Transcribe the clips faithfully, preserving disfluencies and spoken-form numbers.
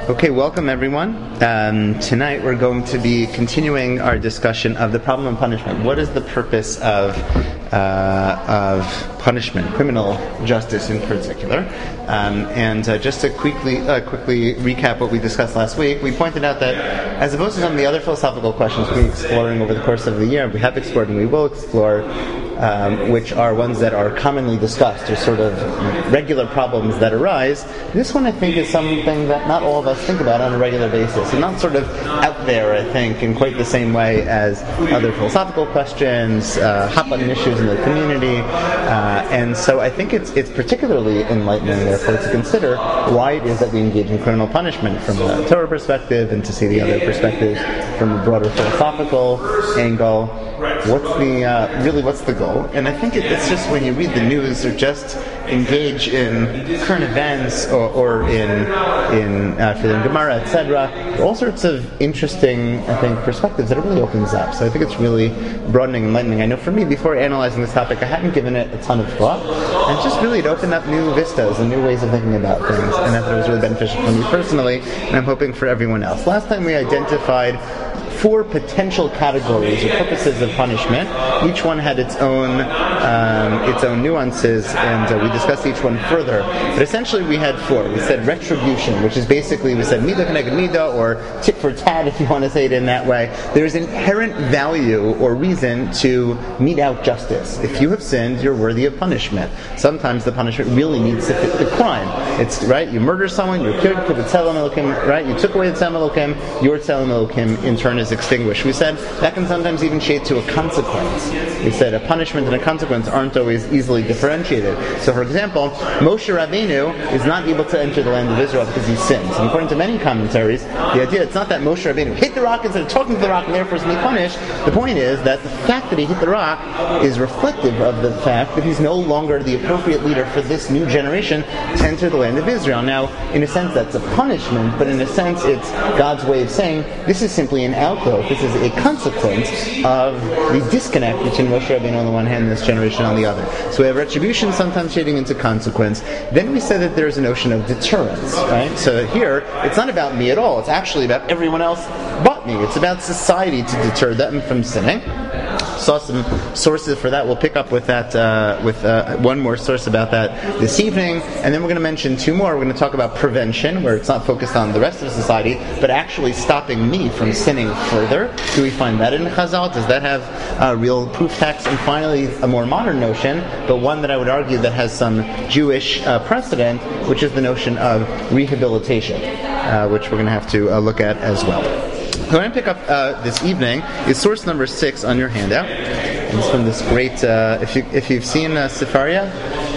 Okay, welcome everyone. Um, tonight we're going to be continuing our discussion of the problem of punishment. What is the purpose of uh, of punishment, criminal justice in particular? Um, and uh, just to quickly uh, quickly recap what we discussed last week, we pointed out that as opposed to some of the other philosophical questions we're exploring over the course of the year, we have explored and we will explore, Um, which are ones that are commonly discussed, or sort of regular problems that arise. This one, I think, is something that not all of us think about on a regular basis, and not sort of out there, I think, in quite the same way as other philosophical questions, uh, hot-button issues in the community. Uh, and so I think it's it's particularly enlightening, therefore, to consider why it is that we engage in criminal punishment from a Torah perspective, and to see the other perspectives from a broader philosophical angle. What's the uh, really? What's the goal? And I think it, it's just when you read the news or just engage in current events or, or in in uh, in Gemara, et cetera. All sorts of interesting, I think, perspectives that it really opens up. So I think it's really broadening and enlightening. I know for me, before analyzing this topic, I hadn't given it a ton of thought, and just really it opened up new vistas and new ways of thinking about things. And I thought it was really beneficial for me personally, and I'm hoping for everyone else. Last time we identified four potential categories or purposes of punishment. Each one had its own um, its own nuances, and uh, we discussed each one further. But essentially we had four. We said retribution, which is basically, we said midah keneged midah, or tit for tat, if you want to say it in that way. There's inherent value or reason to mete out justice. If you have sinned, you're worthy of punishment. Sometimes the punishment really needs to fit the crime. It's right, you murder someone, you're killed, right? You took away the Tzelem Elokim, your Tzelem Elokim in turn is extinguished. We said that can sometimes even shade to a consequence. We said a punishment and a consequence aren't always easily differentiated. So, for example, Moshe Rabbeinu is not able to enter the land of Israel because he sins. And according to many commentaries, the idea it's not that Moshe Rabbeinu hit the rock instead of talking to the rock and therefore is being punished. The point is that the fact that he hit the rock is reflective of the fact that he's no longer the appropriate leader for this new generation to enter the land of Israel. Now, in a sense, that's a punishment, but in a sense, it's God's way of saying this is simply an outgrowth. This is a consequence of the disconnect between Moshe Rabbeinu on the one hand and this generation on the other. So we have retribution sometimes shading into consequence. Then we said that there's a notion of deterrence, right? So here, it's not about me at all. It's actually about everyone else but me. It's about society to deter them from sinning. Saw some sources for that. We'll pick up with that uh, with uh, one more source about that this evening, and then we're going to mention two more. We're going to talk about prevention, where it's not focused on the rest of society, but actually stopping me from sinning further. Do we find that in Chazal? Does that have uh, real proof text? And finally, a more modern notion, but one that I would argue that has some Jewish uh, precedent, which is the notion of rehabilitation, uh, which we're going to have to uh, look at as well. What I'm going to pick up uh, this evening is source number six on your handout. And it's from this great, uh, if, you, if you've seen uh, Sefaria,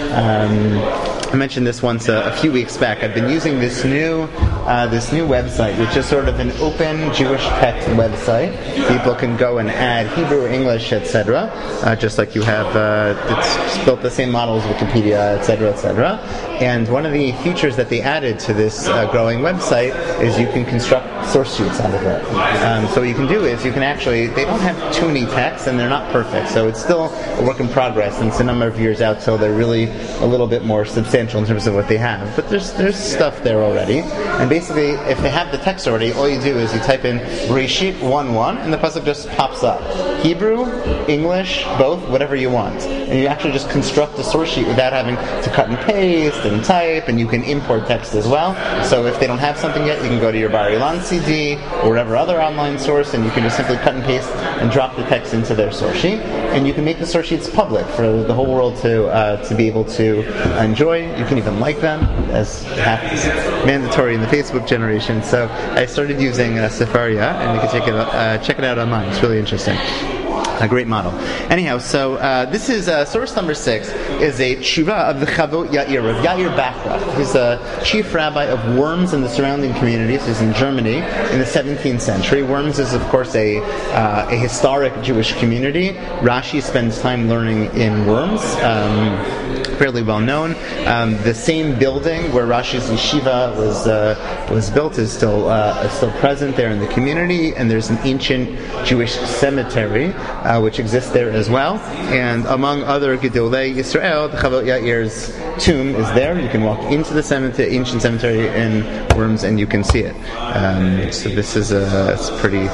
um, I mentioned this once uh, a few weeks back. I've been using this new uh, this new website, which is sort of an open Jewish text website. People can go and add Hebrew, English, et cetera. Uh, just like you have, uh, it's built the same model as Wikipedia, et cetera, et cetera. And one of the features that they added to this uh, growing website is you can construct source sheets out of it. Um, so what you can do is you can actually, they don't have too many texts and they're not perfect, so it's still a work in progress, and it's a number of years out till they're really a little bit more substantial in terms of what they have. But there's there's stuff there already, and basically if they have the text already, all you do is you type in Bereshit one one and the pasuk just pops up. Hebrew, English, both, whatever you want. And you actually just construct a source sheet without having to cut and paste and type, and you can import text as well. So if they don't have something yet, you can go to your Bar Ilan C D or whatever other online source, and you can just simply cut and paste and drop the text into their source sheet. And you can make the source sheets public for the whole world to uh, to be able to enjoy. You can even like them, as happens mandatory in the Facebook generation. So I started using uh, Sefaria, and you can check it uh, check it out online. It's really interesting. A great model. Anyhow, so uh, this is uh, source number six is a tshuva of the Chavot Yair, of Yair Bachra. He's a chief rabbi of Worms and the surrounding communities. He's in Germany in the seventeenth century. Worms is, of course, a uh, a historic Jewish community. Rashi spends time learning in Worms. Um, fairly well known. Um, the same building where Rashi's yeshiva was uh, was built is still uh, is still present there in the community, and there's an ancient Jewish cemetery uh, which exists there as well. And among other Gedolei Yisrael, Yisrael, the Chavot Yair's tomb is there. You can walk into the cemetery, ancient cemetery in Worms, and you can see it. Um, so this is a, it's pretty,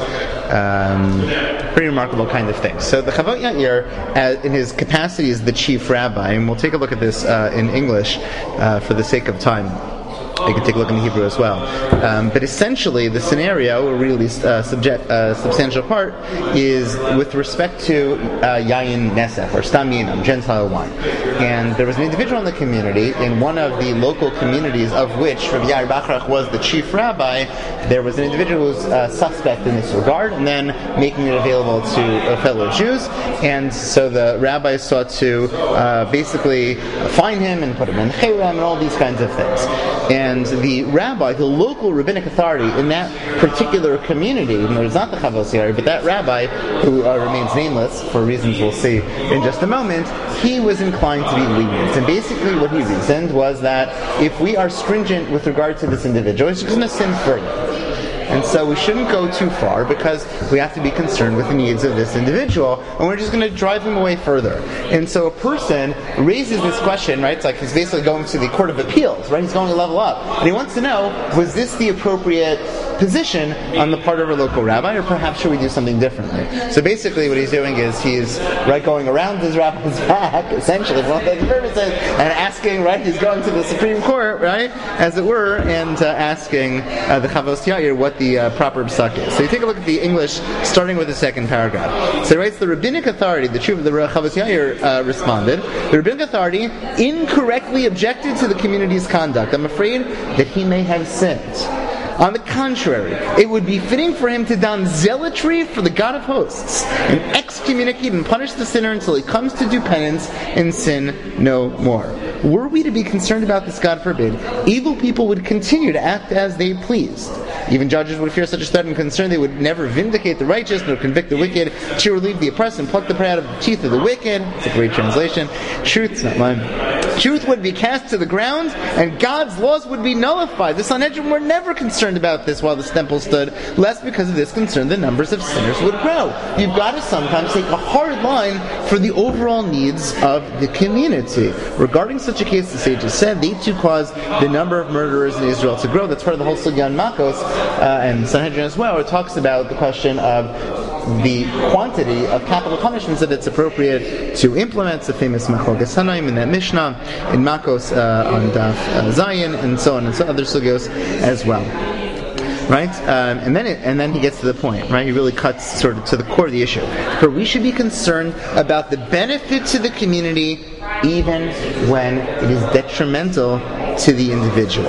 um, pretty remarkable kind of thing. So the Chavot Yair, uh, in his capacity as the chief rabbi, and we'll take a look at this uh, in English uh, for the sake of time. You can take a look in the Hebrew as well. Um, but essentially, the scenario, a really uh, subject, uh, substantial part, is with respect to uh, Yayin Nesef, or Stam Yinam, Gentile wine. And there was an individual in the community, in one of the local communities of which Rabbi Yair Bachrach was the chief rabbi. There was an individual who was uh, suspect in this regard, and then making it available to uh, fellow Jews. And so the rabbi sought to uh, basically find him and put him in Cherem and all these kinds of things. And the rabbi, the local rabbinic authority in that particular community, and there's not the Chavos Yair, but that rabbi, who uh, remains nameless for reasons we'll see in just a moment, he was inclined to be lenient. And basically what he reasoned was that if we are stringent with regard to this individual, he's going to sin further. And so we shouldn't go too far because we have to be concerned with the needs of this individual, and we're just going to drive him away further. And so a person raises this question, right? It's like he's basically going to the Court of Appeals, right? He's going to level up. And he wants to know, was this the appropriate position on the part of our local rabbi, or perhaps should we do something differently? So basically what he's doing is he's right going around his rabbi's back, essentially, for all intents and purposes, and asking, right, he's going to the Supreme Court, right, as it were, and uh, asking uh, the Chavos Yair what the uh, proper psak is. So you take a look at the English, starting with the second paragraph. So it writes, the rabbinic authority, the truth of the Chavos Yair uh, responded, the rabbinic authority incorrectly objected to the community's conduct. I'm afraid that he may have sinned. On the contrary, it would be fitting for him to don zealotry for the God of hosts and excommunicate and punish the sinner until he comes to do penance and sin no more. Were we to be concerned about this, God forbid, evil people would continue to act as they pleased. Even judges would fear such a threat and concern. They would never vindicate the righteous nor convict the wicked, to relieve the oppressed and pluck the prey out of the teeth of the wicked. It's a great translation. Truth's not mine. Truth would be cast to the ground, and God's laws would be nullified. The Sanhedrin were never concerned about this while the temple stood, lest because of this concern the numbers of sinners would grow. You've got to sometimes take a hard line for the overall needs of the community. Regarding such a case, the sages said, they too cause the number of murderers in Israel to grow. That's part of the whole Sugya on Makos, uh, and Sanhedrin as well, where it talks about the question of the quantity of capital punishments that it's appropriate to implement. It's the famous Machlokes Hanaim in that Mishnah, in Makos uh, on Daf uh, Zayin, and so on, and so other sugyos as well. Right, um, and then it, and then he gets to the point. Right, he really cuts sort of to the core of the issue. For we should be concerned about the benefit to the community, even when it is detrimental to the individual.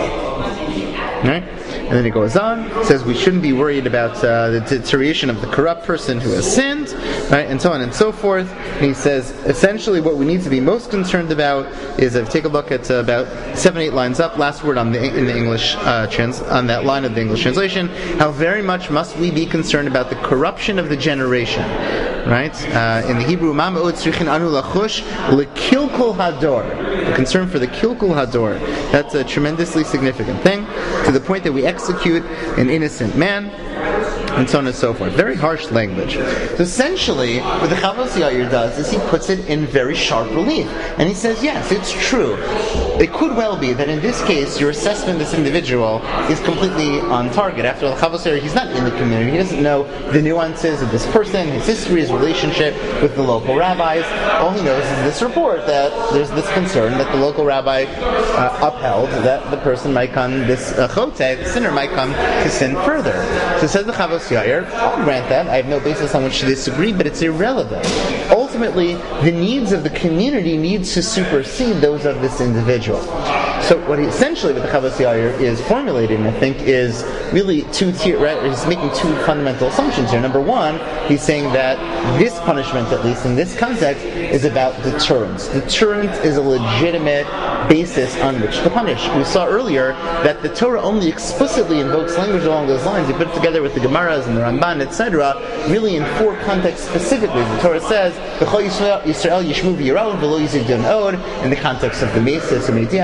Right. And then he goes on, says we shouldn't be worried about uh, the deterioration of the corrupt person who has sinned, right, and so on and so forth. And he says, essentially what we need to be most concerned about is, if uh, take a look at uh, about seven, eight lines up, last word on the in the English uh, trans on that line of the English translation, how very much must we be concerned about the corruption of the generation. Right? Uh, in the Hebrew, Mam od tzrichin anu lachush lekilkul hador. The concern for the kilkul hador. That's a tremendously significant thing, to the point that we execute an innocent man, and so on and so forth. Very harsh language. So essentially, what the Chavos Yair does is he puts it in very sharp relief. And he says, yes, it's true. It could well be that in this case, your assessment of this individual is completely on target. After all, the Chavos Yair, he's not in the community. He doesn't know the nuances of this person, his history, his relationship with the local rabbis. All he knows is this report that there's this concern that the local rabbi uh, upheld that the person might come, this uh, chote, the sinner might come to sin further. So says the Chavos Yair, I'll grant that. I have no basis on which to disagree, but it's irrelevant. Ultimately, the needs of the community needs to supersede those of this individual. So what he, essentially what the Chavos Yair is formulating, I think, is really two tier, right? He's making two fundamental assumptions here. Number one, he's saying that this punishment, at least in this context, is about deterrence. Deterrence is a legitimate basis on which to punish. We saw earlier that the Torah only explicitly invokes language along those lines. You put it together with the Gemaras and the Ramban, et cetera, really in four contexts specifically. The Torah says, Yisrael Yishmu v'yirav v'lo yizid yon od, in the context of the Mesis, the Mediach, the person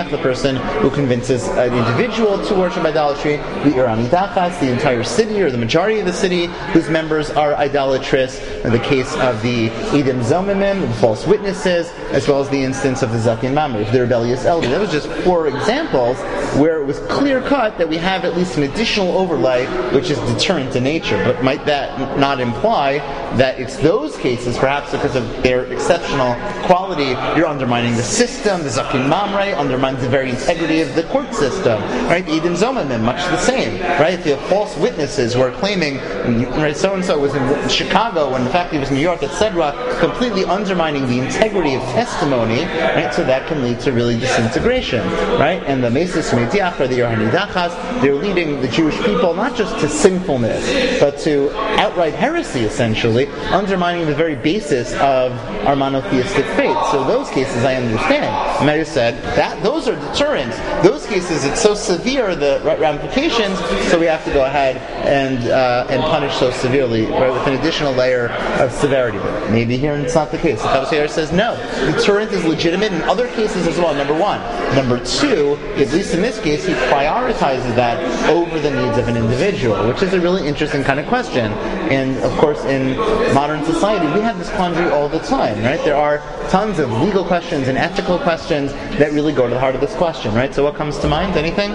person who convinces an individual to worship idolatry, the Irani Dachas, the entire city or the majority of the city whose members are idolatrous, in the case of the Edim Zomimim, the false witnesses, as well as the instance of the Zakin Mamre, the rebellious elder. That was just four examples where it was clear cut that we have at least an additional overlay which is deterrent in nature. But might that not imply that it's those cases, perhaps because of their exceptional quality, you're undermining the system, the Zakin Mamre undermines the very integrity of the court system, right? The Edim Zomimim, much the same, right? If you have false witnesses who are claiming, right, so-and-so was in Chicago when in fact he was in New York, et cetera, completely undermining the integrity of testimony, right? So that can lead to really disintegration, right? And the Mesis Mediach, or the Irani Dachas, they're leading the Jewish people not just to sinfulness, but to outright heresy, essentially, undermining the very basis of our monotheistic faith. So those cases I understand. Meir said that those are deterrents. Those cases, it's so severe, the ramifications, so we have to go ahead and uh, and punish so severely, right, with an additional layer of severity. But maybe here it's not the case. The Chavos Yair says no. Deterrent is legitimate in other cases as well, number one. Number two, at least in this case, he prioritizes that over the needs of an individual, which is a really interesting kind of question. And of course, in modern society, we have this quandary all the time, right? There are tons of legal questions and ethical questions that really go to the heart of this question, right? So what comes to mind? Anything?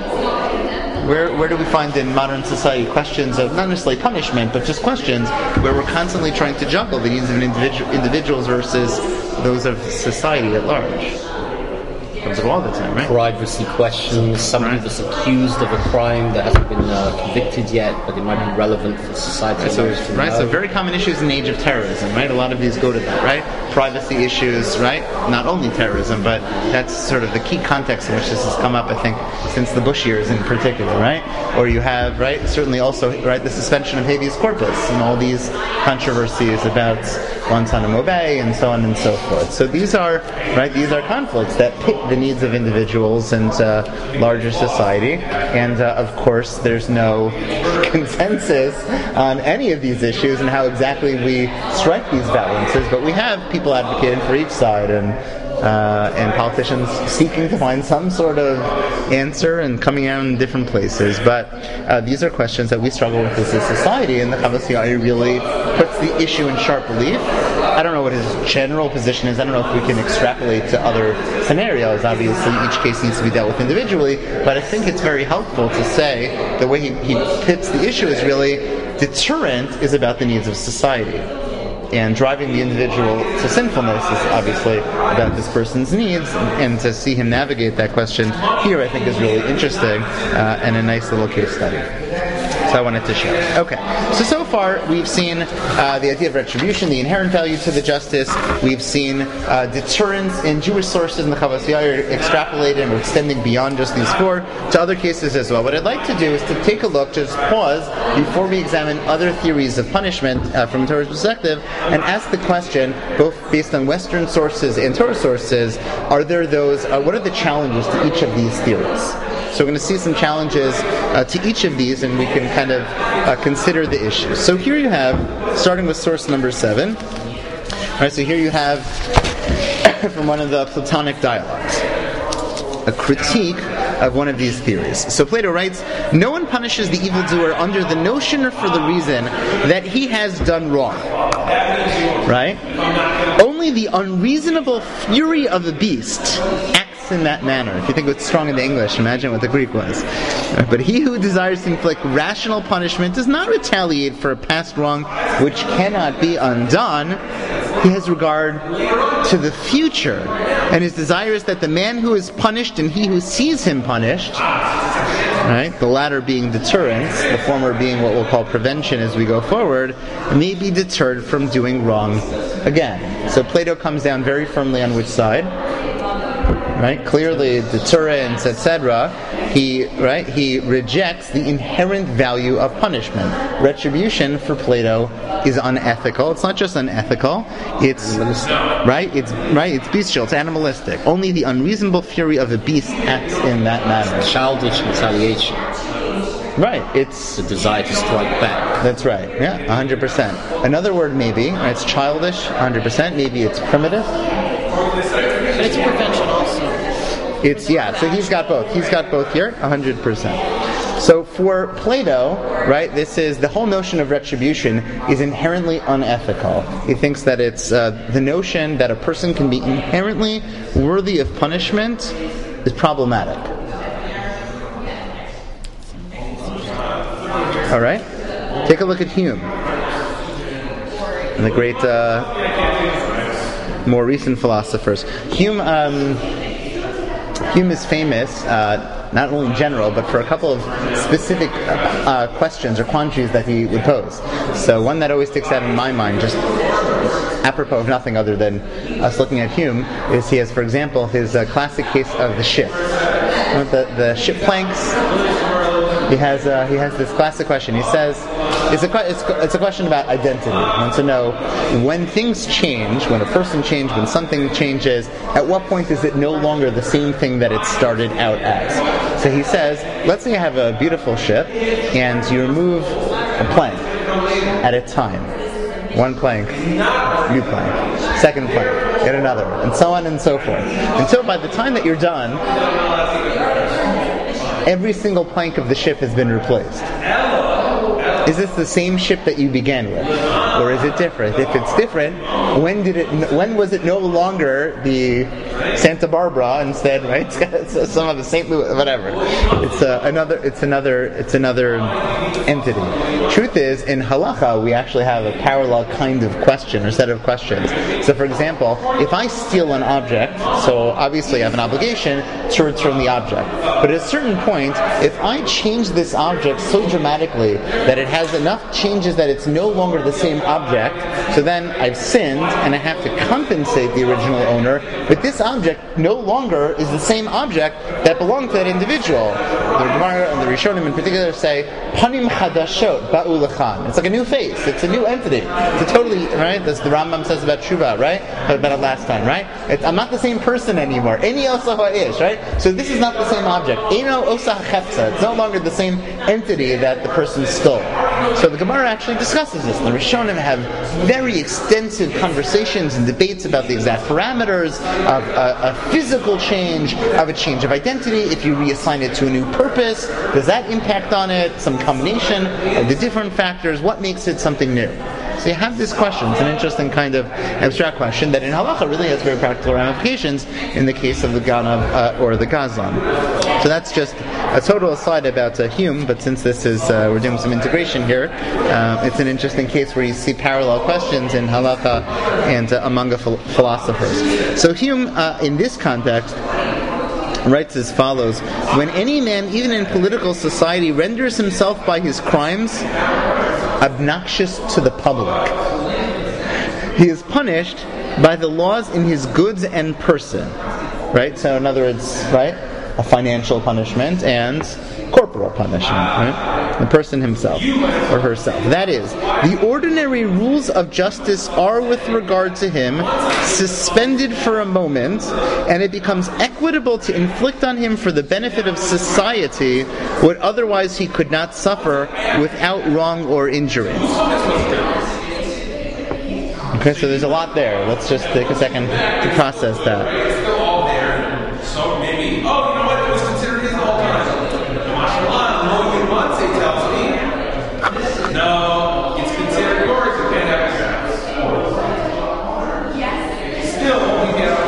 Where where do we find in modern society questions of not necessarily punishment, but just questions where we're constantly trying to juggle the needs of an individu- individuals versus those of society at large? Comes up all the time, right? Privacy questions, somebody right. that's accused of a crime that hasn't been uh, convicted yet, but it might be relevant for society. Right, so, right, so very common issues in the age of terrorism, right? A lot of these go to that, right? Privacy issues, right? Not only terrorism, but that's sort of the key context in which this has come up, I think, since the Bush years in particular, right? Or you have, right, certainly also, right, the suspension of habeas corpus and all these controversies about Guantanamo Bay and so on and so forth. So these are, right, these are conflicts that pit the needs of individuals and uh, larger society. And uh, of course, there's no consensus on any of these issues and how exactly we strike these balances. But we have people advocating for each side, and Uh, and politicians seeking to find some sort of answer and coming out in different places. But uh, these are questions that we struggle with as a society, and the Chavos Yair really puts the issue in sharp relief. I don't know what his general position is. I don't know if we can extrapolate to other scenarios. Obviously, each case needs to be dealt with individually, but I think it's very helpful to say the way he, he pits the issue is really deterrent is about the needs of society. And driving the individual to sinfulness is obviously about this person's needs, and to see him navigate that question here, I think, is really interesting uh, and a nice little case study. So I wanted to share. Okay, so so far we've seen uh, the idea of retribution, the inherent value to the justice. We've seen uh, deterrence in Jewish sources in the Chavos Yair extrapolated and extending beyond just these four to other cases as well. What I'd like to do is to take a look, just pause before we examine other theories of punishment uh, from a Torah's perspective, and ask the question, both based on Western sources and Torah sources, are there those? Uh, what are the challenges to each of these theories? So we're going to see some challenges uh, to each of these, and we can kind of uh, consider the issues. So here you have, starting with source number seven. All right, so here you have from one of the Platonic dialogues, a critique of one of these theories. So Plato writes, "No one punishes the evildoer under the notion or for the reason that he has done wrong." Right? Only the unreasonable fury of a beast acts in that manner. If you think it's strong in the English, imagine what the Greek was. But he who desires to inflict rational punishment does not retaliate for a past wrong which cannot be undone. He has regard to the future, and his desire is that the man who is punished and he who sees him punished, right, the latter being deterrence, the former being what we'll call prevention as we go forward, may be deterred from doing wrong again. So Plato comes down very firmly on which side? Right, clearly deterrence, et cetera. He right he rejects the inherent value of punishment. Retribution for Plato is unethical. It's not just unethical; it's right. It's right. It's bestial. It's animalistic. Only the unreasonable fury of a beast acts in that manner. Childish retaliation. Right. It's the desire to strike back. That's right. Yeah, a hundred percent. Another word, maybe. Right, it's childish, a hundred percent. Maybe it's primitive. But it's prevention also. It's, yeah, so he's got both. He's got both here, one hundred percent. So for Plato, right, this is, the whole notion of retribution is inherently unethical. He thinks that it's uh, the notion that a person can be inherently worthy of punishment is problematic. All right? Take a look at Hume. And the great, uh, more recent philosophers. Hume, um, Hume is famous, uh, not only in general, but for a couple of specific uh, questions or quandaries that he would pose. So one that always sticks out in my mind, just apropos of nothing other than us looking at Hume, is he has, for example, his uh, classic case of the ship. The, the ship planks. He has uh, he has this classic question. He says, it's a, it's, it's a question about identity. He wants to know, when things change, when a person changes, when something changes, at what point is it no longer the same thing that it started out as? So he says, let's say you have a beautiful ship, and you remove a plank at a time. One plank, new plank, second plank, yet another, and so on and so forth. Until by the time that you're done, every single plank of the ship has been replaced. Is this the same ship that you began with, or is it different? If it's different, when did it? When was it no longer the Santa Barbara instead? Right? It's some of the Saint Louis, whatever. It's uh, another. It's another. It's another entity. Truth is, in halacha, we actually have a parallel kind of question or set of questions. So, for example, if I steal an object, so obviously I have an obligation to return the object. But at a certain point, if I change this object so dramatically that it has enough changes that it's no longer the same object, so then I've sinned and I have to compensate the original owner, but this object no longer is the same object that belonged to that individual. The Gemara and the Rishonim in particular say, Panim Chadashot Ba'u Lechan. It's like a new face. It's a new entity. It's a totally, right? That's the Rambam says about Shuvah, right? About it last time, right? It's, I'm not the same person anymore. Any Osaha is, right? So this is not the same object. Eino Osah Chepsa. It's no longer the same entity that the person stole. So the Gemara actually discusses this. The Rishonim have very extensive conversations and debates about the exact parameters of a, a physical change, of a change of identity. If you reassign it to a new purpose, does that impact on it? Some combination of the different factors. What makes it something new? So you have this question. It's an interesting kind of abstract question that in halacha really has very practical ramifications in the case of the ganav uh, or the gazlan. So that's just a total aside about uh, Hume, but since this is uh, we're doing some integration here, uh, it's an interesting case where you see parallel questions in halacha and uh, among the ph- philosophers. So Hume, uh, in this context, writes as follows: when any man, even in political society, renders himself by his crimes obnoxious to the public, he is punished by the laws in his goods and person. Right? So in other words, right, a financial punishment and corporal punishment, right? The person himself or herself. That is, the ordinary rules of justice are, with regard to him, suspended for a moment, and it becomes equitable to inflict on him for the benefit of society what otherwise he could not suffer without wrong or injury. Okay, so there's a lot there. Let's just take a second to process that. So maybe, oh, you know what, it was considered his the whole time. MashaAllah, only once he tells me, no, it's considered yours, you can't have it yours. Still, you can't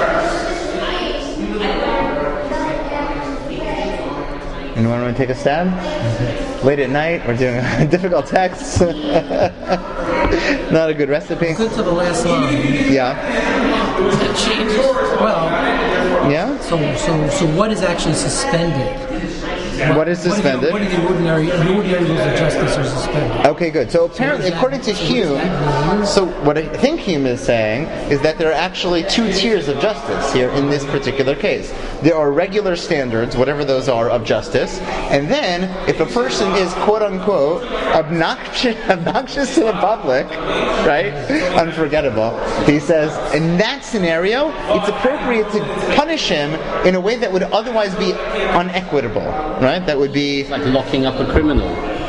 have it. Anyone want to take a stab? Late at night, we're doing a difficult text. Not a good recipe. Good to the last line. Yeah. It changes. Well, Yeah? so so so what is actually suspended? What is suspended? What are the, what are the ordinary the ordinary rules of justice are suspended? Okay, good. So apparently, according to Hume, so what I think Hume is saying is that there are actually two tiers of justice here in this particular case. There are regular standards, whatever those are, of justice, and then if a person is quote unquote obnoxious, obnoxious to the public, right, unforgettable, he says in that scenario, it's appropriate to punish him in a way that would otherwise be unequitable, right? That would be Like locking up a criminal.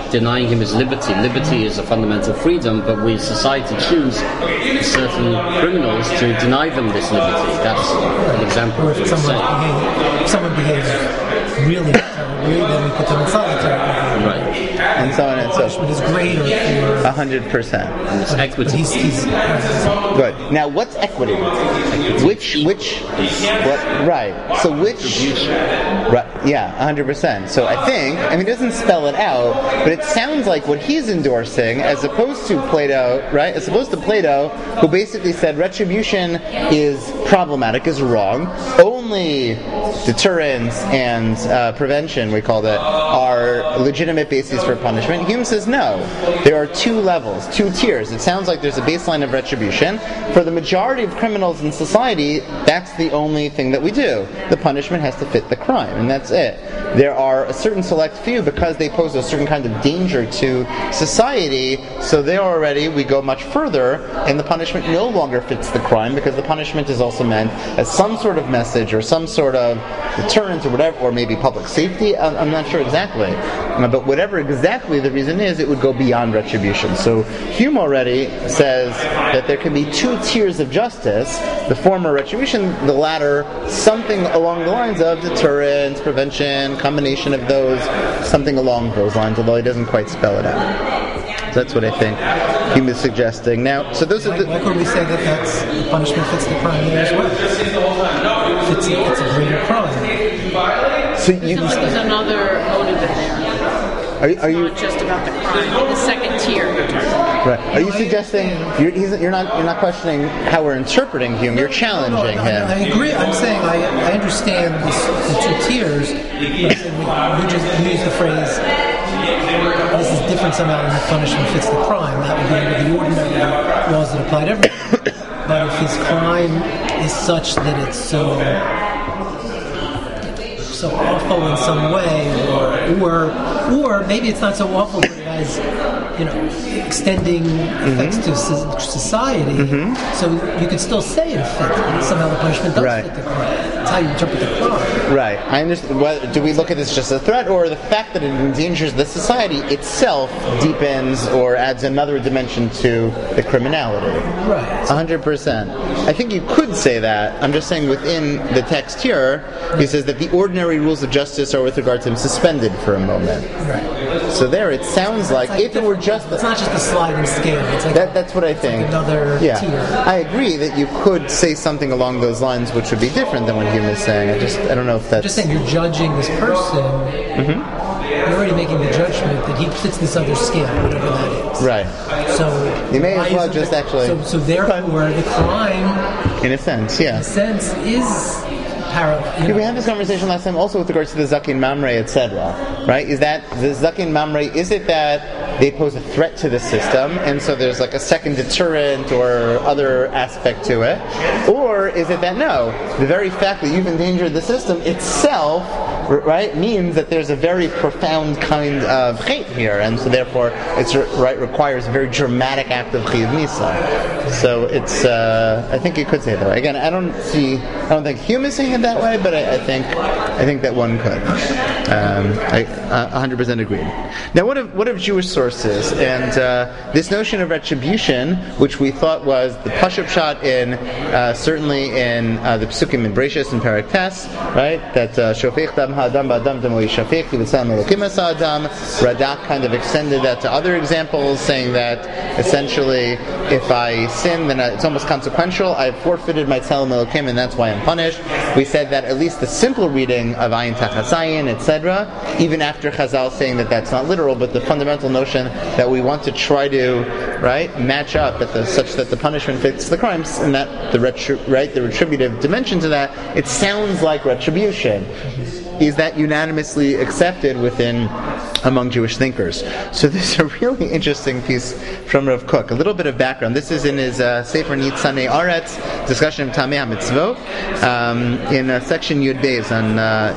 denying him his liberty. Liberty is a fundamental freedom, but we, society, choose certain criminals to deny them this liberty. That's an example Or of if what you're someone, saying. behave, if someone behaves really terribly, then we put them in solitary. Right. And so on and so Punishment is greater for. A hundred percent. And it's But equity. he's, he's, Good. Now, what's equity? Which, which, what, right. So which, right, yeah, one hundred percent. So I think, I mean, it doesn't spell it out, but it sounds like what he's endorsing, as opposed to Plato, right, as opposed to Plato, who basically said retribution is problematic, is wrong, only deterrence and uh, prevention, we called it, are legitimate bases for punishment. Hume says no. There are two levels, two tiers. It sounds like there's a baseline of retribution. For the majority of criminals in society, that's the only thing that we do. The punishment has to fit the crime, and that's it. There are a certain select few, because they pose a certain kind of danger to society, so there already we go much further, and the punishment no longer fits the crime, because the punishment is also meant as some sort of message or some sort of deterrent or whatever, or maybe public safety. I'm, I'm not sure exactly. Uh, but whatever exactly the reason is, it would go beyond retribution. So Hume already says that there can be two tiers of justice, the former retribution, the latter something along the lines of deterrence, prevention, combination of those, something along those lines, although he doesn't quite spell it out. So that's what I think Hume is suggesting. Now, so those are why, the... why could we say that that's, the punishment fits the crime there as well? It's a, it's a greater crime. So you, Sounds like there's another motive in there. are, you- are you... Not just about the crime. The second tier you're talking about. Right. Are you suggesting you're, he's, you're not you're not questioning how we're interpreting Hume? You're challenging No, I, I him. agree. I'm saying I, I understand this, the two tiers. But we, we just use the phrase, this is different somehow than the punishment fits the crime. That would be under the ordinary laws that apply to everyone. But if his crime is such that it's so so awful in some way, or or or maybe it's not so awful, but it has, you know, extending effects to so- society. So you could still say in effect that somehow the punishment does Right. fit the crime. That's how you interpret the crime. Right. I understand. Well, do we look at this just as a threat, or the fact that it endangers the society itself deepens or adds another dimension to the criminality? Right. A hundred percent. I think you could say that. I'm just saying within the text here, he says that the ordinary rules of justice are with regard to him suspended for a moment. Right. So there, it sounds like, It's like if it were just it's not just a sliding scale. It's like that, that's what I think. another yeah, tier. I agree that you could say something along those lines, which would be different than what Hume is saying. I just, I don't know if that's. just saying you're judging this person. You're already making the judgment that he fits this other scale, whatever that is. Right. So You may as why well isn't just the- actually- So, so therefore, the crime, In a sense, yeah. in a sense, is parallel. You Yeah, know, we had this conversation last time also with regards to the Zakin Mamre, et cetera. Right? Is that the Zakin Mamre, is it that they pose a threat to the system, and so there's like a second deterrent or other aspect to it? Or is it that no, the very fact that you've endangered the system itself, r- right, means that there's a very profound kind of hate here, and so therefore it's r- right requires a very dramatic act of chiyuv misa. So it's, uh, I think you could say it that way. Again, I don't see, I don't think Hume is saying it that way, but I, I think, I think that one could. Um, I uh, one hundred percent agree. Now, what of what of Jewish sources and uh, this notion of retribution, which we thought was the Pashup shot in uh, certainly in uh, the Psukim in Bereshis and Perek Tes, right? That Shofech dam ha'adam ba'adam damo yishafech v'tzam elokim es ha'adam. Radak kind of extended that to other examples, saying that essentially, if I sin, then it's almost consequential. I've forfeited my tzelem elokim, and that's why I'm punished. We said that at least the simple reading of ayin tachas ayin, et cetera, even after Chazal saying that that's not literal, but the fundamental notion that we want to try to right match up at the such that the punishment fits the crimes, and that the retri- right the retributive dimension to that, it sounds like retribution. Is that unanimously accepted within among Jewish thinkers? So this is a really interesting piece from Rav Kook. A little bit of background. This is in his uh, Sefer Nitzanei Aretz, discussion of Tamei HaMitzvot, um, in uh, section Yud Beis on uh,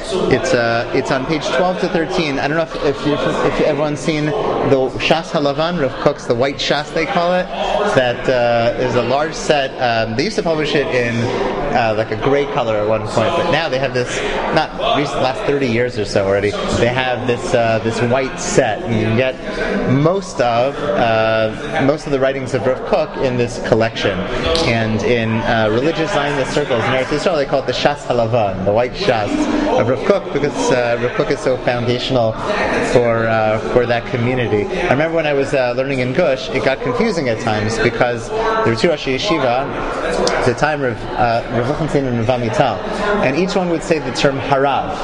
It's uh, it's on page twelve to thirteen. I don't know if if, you're, if everyone's seen the Shas Halavan, Rav Kook's, the white Shas they call it. That uh, is a large set. Um, they used to publish it in uh, like a gray color at one point, but now they have this, not recent, last thirty years or so already, they have this uh, this white set, and you can get most of uh, most of the writings of Rav Kook in this collection. And in uh, religious Zionist circles in Eretz Yisrael, they call it the Shas Halavan, the white Shas of Rav Kook, because uh, Rav Kook is so foundational for uh, for that community. I remember when I was uh, learning in Gush, it got confusing at times because there were two Rosh Yeshiva at the time of uh, Rav Lichtenstein and Rav Amital, and each one would say the term Harav.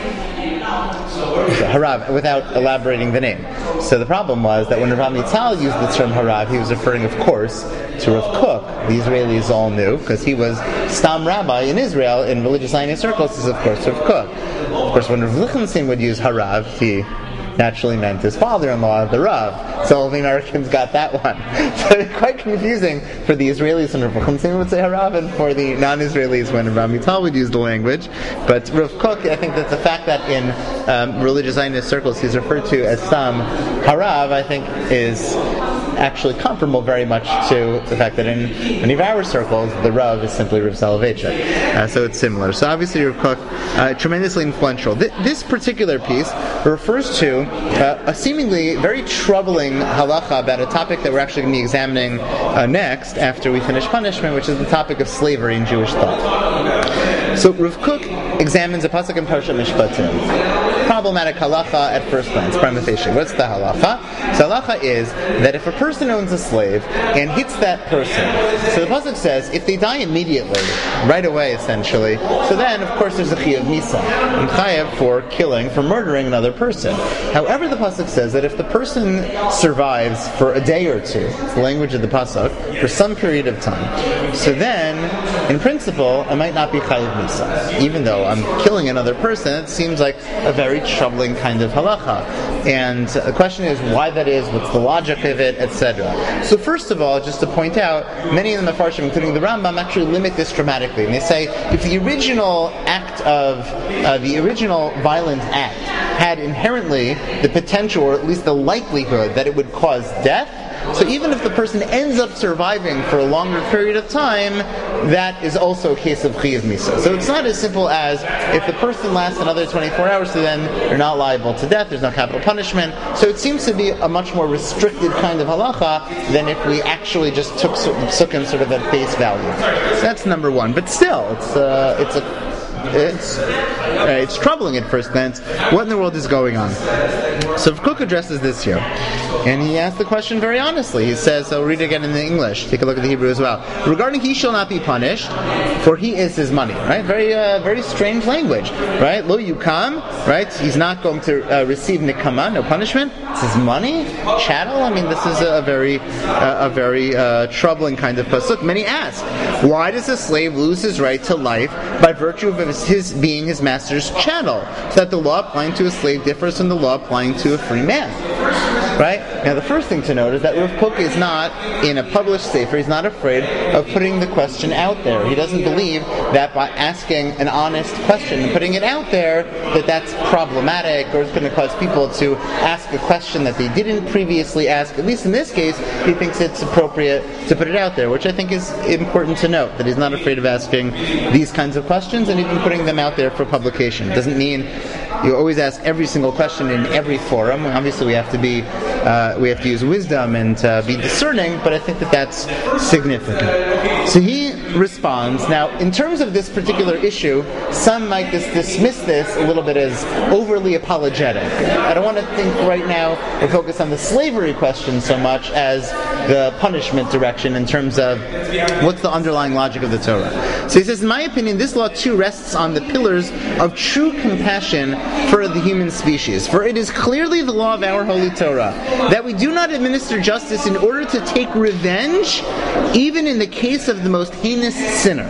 So, Harav, without elaborating the name. So the problem was that when Rav Amital used the term Harav, he was referring, of course, to Rav Kook. The Israelis all knew, because he was Stam Rabbi in Israel, in religious Zionist circles, is of course Rav Kook. Of course, when Rav Lichtenstein would use Harav, he naturally meant his father-in-law, the Rav. So all the Americans got that one. So it's quite confusing for the Israelis when Rav Lichtenstein would say Harav, and for the non-Israelis when Rav Amital would use the language. But Rav Kook, I think that the fact that in um, religious Zionist circles he's referred to as Sam Harav, I think is actually comparable very much to the fact that in many of our circles, the Rav is simply Rav Soloveitchik. Uh, so it's similar. So obviously Rav Kook, uh, tremendously influential. Th- this particular piece refers to uh, a seemingly very troubling halacha about a topic that we're actually going to be examining uh, next after we finish punishment, which is the topic of slavery in Jewish thought. So Rav Kook examines a pasuk in Parshat Mishpatim. Problematic halacha at first glance, prima facie. What's the halacha? So halacha is that if a person owns a slave and hits that person, so the pasuk says if they die immediately, right away essentially, so then of course there's a chiyuv misa, and chayav for killing, for murdering another person. However, the pasuk says that if the person survives for a day or two, it's the language of the pasuk, for some period of time, so then in principle I might not be chayav misa, even though I'm killing another person. It seems like a very troubling kind of halacha. And the question is why that is, what's the logic of it, et cetera. So first of all, just to point out, many of the Mefarshim, including the Rambam, actually limit this dramatically. And they say if the original act of, uh, the original violent act had inherently the potential, or at least the likelihood, that it would cause death, so even if the person ends up surviving for a longer period of time, that is also a case of chiyuv misa. So it's not as simple as if the person lasts another twenty-four hours, so then they're not liable to death, there's no capital punishment. So it seems to be a much more restricted kind of halacha than if we actually just took sukkim sort of at face value. So that's number one. But still, it's uh, it's a It's uh, it's troubling at first glance. What in the world is going on? So Rav Kook addresses this here, and he asks the question very honestly. He says, I'll read it again in the English. Take a look at the Hebrew as well. Regarding he shall not be punished, for he is his money. Right? Very uh, very strange language. Right? Lo yukam. Right? He's not going to uh, receive nikama, no punishment. It's his money, chattel. I mean, this is a very uh, a very uh, troubling kind of pasuk. Many ask, why does a slave lose his right to life by virtue of his, his being his master's chattel, so that the law applying to a slave differs from the law applying to a free man? Right? Now, the first thing to note is that Rav Kook is not, in a published sefer, he's not afraid of putting the question out there. He doesn't believe that by asking an honest question and putting it out there, that that's problematic or it's going to cause people to ask a question that they didn't previously ask. At least in this case, he thinks it's appropriate to put it out there, which I think is important to note, that he's not afraid of asking these kinds of questions and even putting them out there for publication. It doesn't mean you always ask every single question in every forum. Obviously, we have to be, uh, we have to use wisdom and uh, be discerning. But I think that that's significant. So he responds. Now, in terms of this particular issue, some might dis- dismiss this a little bit as overly apologetic. I don't want to think right now or focus on the slavery question so much as the punishment direction in terms of what's the underlying logic of the Torah. So he says, in my opinion, this law too rests on the pillars of true compassion for the human species. For it is clearly the law of our holy Torah that we do not administer justice in order to take revenge, even in the case of the most heinous sinner,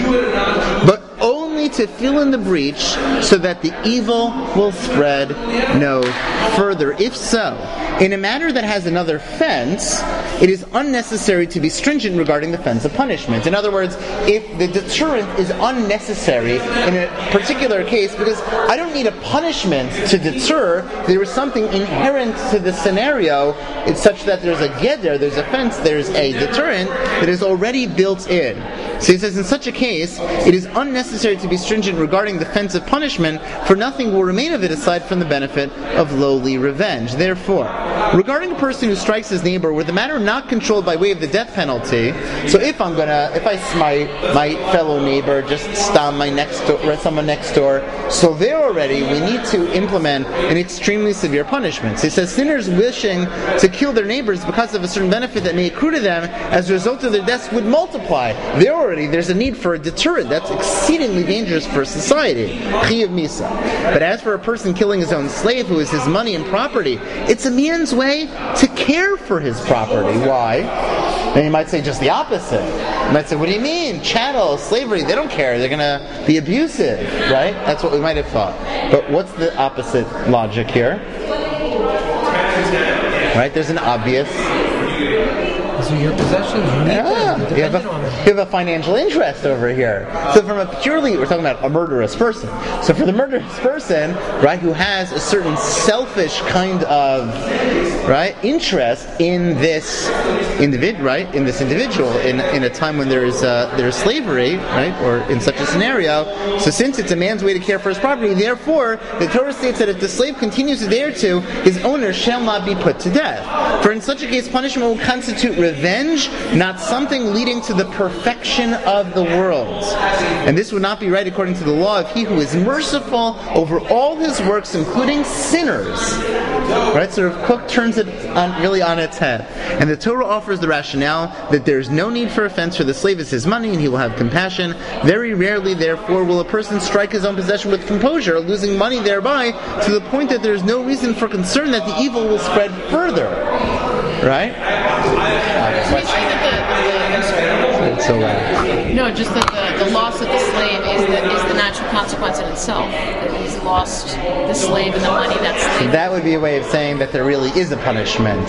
but only to fill in the breach so that the evil will spread no further. If so, In a matter that has another fence, it is unnecessary to be stringent regarding the fence of punishment. In other words, if the deterrent is unnecessary in a particular case, because I don't need a punishment to deter, there is something inherent to the scenario. It's such that there's a geder, there's a fence, there's a deterrent that is already built in. So he says, in such a case, it is unnecessary to be stringent regarding the fence of punishment, for nothing will remain of it aside from the benefit of lowly revenge. Therefore, regarding a person who strikes his neighbor, were the matter not controlled by way of the death penalty, so if I'm gonna, if I smite my fellow neighbor, just stomp my next door, someone next door, so there already we need to implement an extremely severe punishment. So he says, sinners wishing to kill their neighbors because of a certain benefit that may accrue to them as a result of their deaths would multiply. There already, there's a need for a deterrent. That's exceedingly dangerous for society. Chiyuv misa. But as for a person killing his own slave, who is his money and property, it's a man's way to care for his property. Why? Then you might say just the opposite. You might say, what do you mean? Chattel, slavery, they don't care. They're going to be abusive, right? That's what we might have thought. But what's the opposite logic here? Right? There's an obvious... These are your possessions. You need Yeah, them. you have, a, you have a financial interest over here. So from a purely, we're talking about a murderous person. So for the murderous person, right, who has a certain selfish kind of, right, interest in this individ, right, in this individual, in in a time when there is uh, there is slavery, right, or in such a scenario. So since it's a man's way to care for his property, therefore the Torah states that if the slave continues to dare to, his owner shall not be put to death. For in such a case, punishment will constitute revenge, not something leading to the perfection of the world. And this would not be right according to the law of he who is merciful over all his works, including sinners. Right? So Rav Kook turns it on, really on its head. And the Torah offers the rationale that there is no need for offense, for the slave is his money and he will have compassion. Very rarely, therefore, will a person strike his own possession with composure, losing money thereby, to the point that there is no reason for concern that the evil will spread further. Right? So he's saying that the, the, the I'm sorry. So loud. No, just that the, the loss of the slave is the is the natural consequence in itself. That he's lost the slave and the money that slave. That would be a way of saying that there really is a punishment.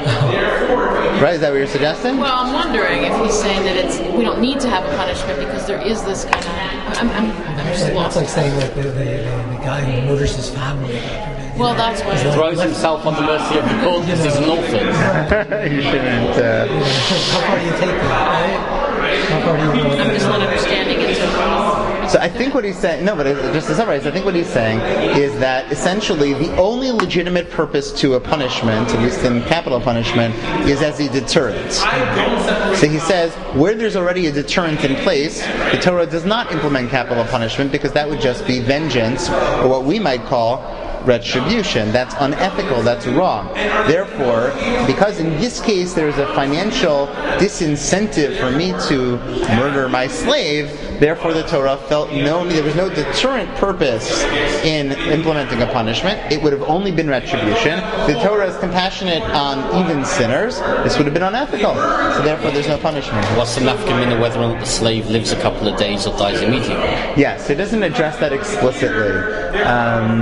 Right? Is that what you're suggesting? Well, I'm wondering if he's saying that it's we don't need to have a punishment because there is this kind of. I'm, I'm, I'm just That's lost. like saying like the, the, the, the guy who murders his family. Well, that's why. Throws himself on the mercy of the court because he's an orphan. You shouldn't. Uh, How far do you take that, right? How far do you go? I'm just not understanding it. So I think what he's saying, no, but just to summarize, I think what he's saying is that essentially the only legitimate purpose to a punishment, at least in capital punishment, is as a deterrent. So he says, where there's already a deterrent in place, the Torah does not implement capital punishment because that would just be vengeance, or what we might call retribution. That's unethical, that's wrong. Therefore, because in this case there's a financial disincentive for me to murder my slave, therefore the Torah felt no there was no deterrent purpose in implementing a punishment. It would have only been retribution. The Torah is compassionate on even sinners. This would have been unethical. So therefore there's no punishment. What's the nafkamina whether or not the slave lives a couple of days or dies immediately? Yes, it doesn't address that explicitly. Um,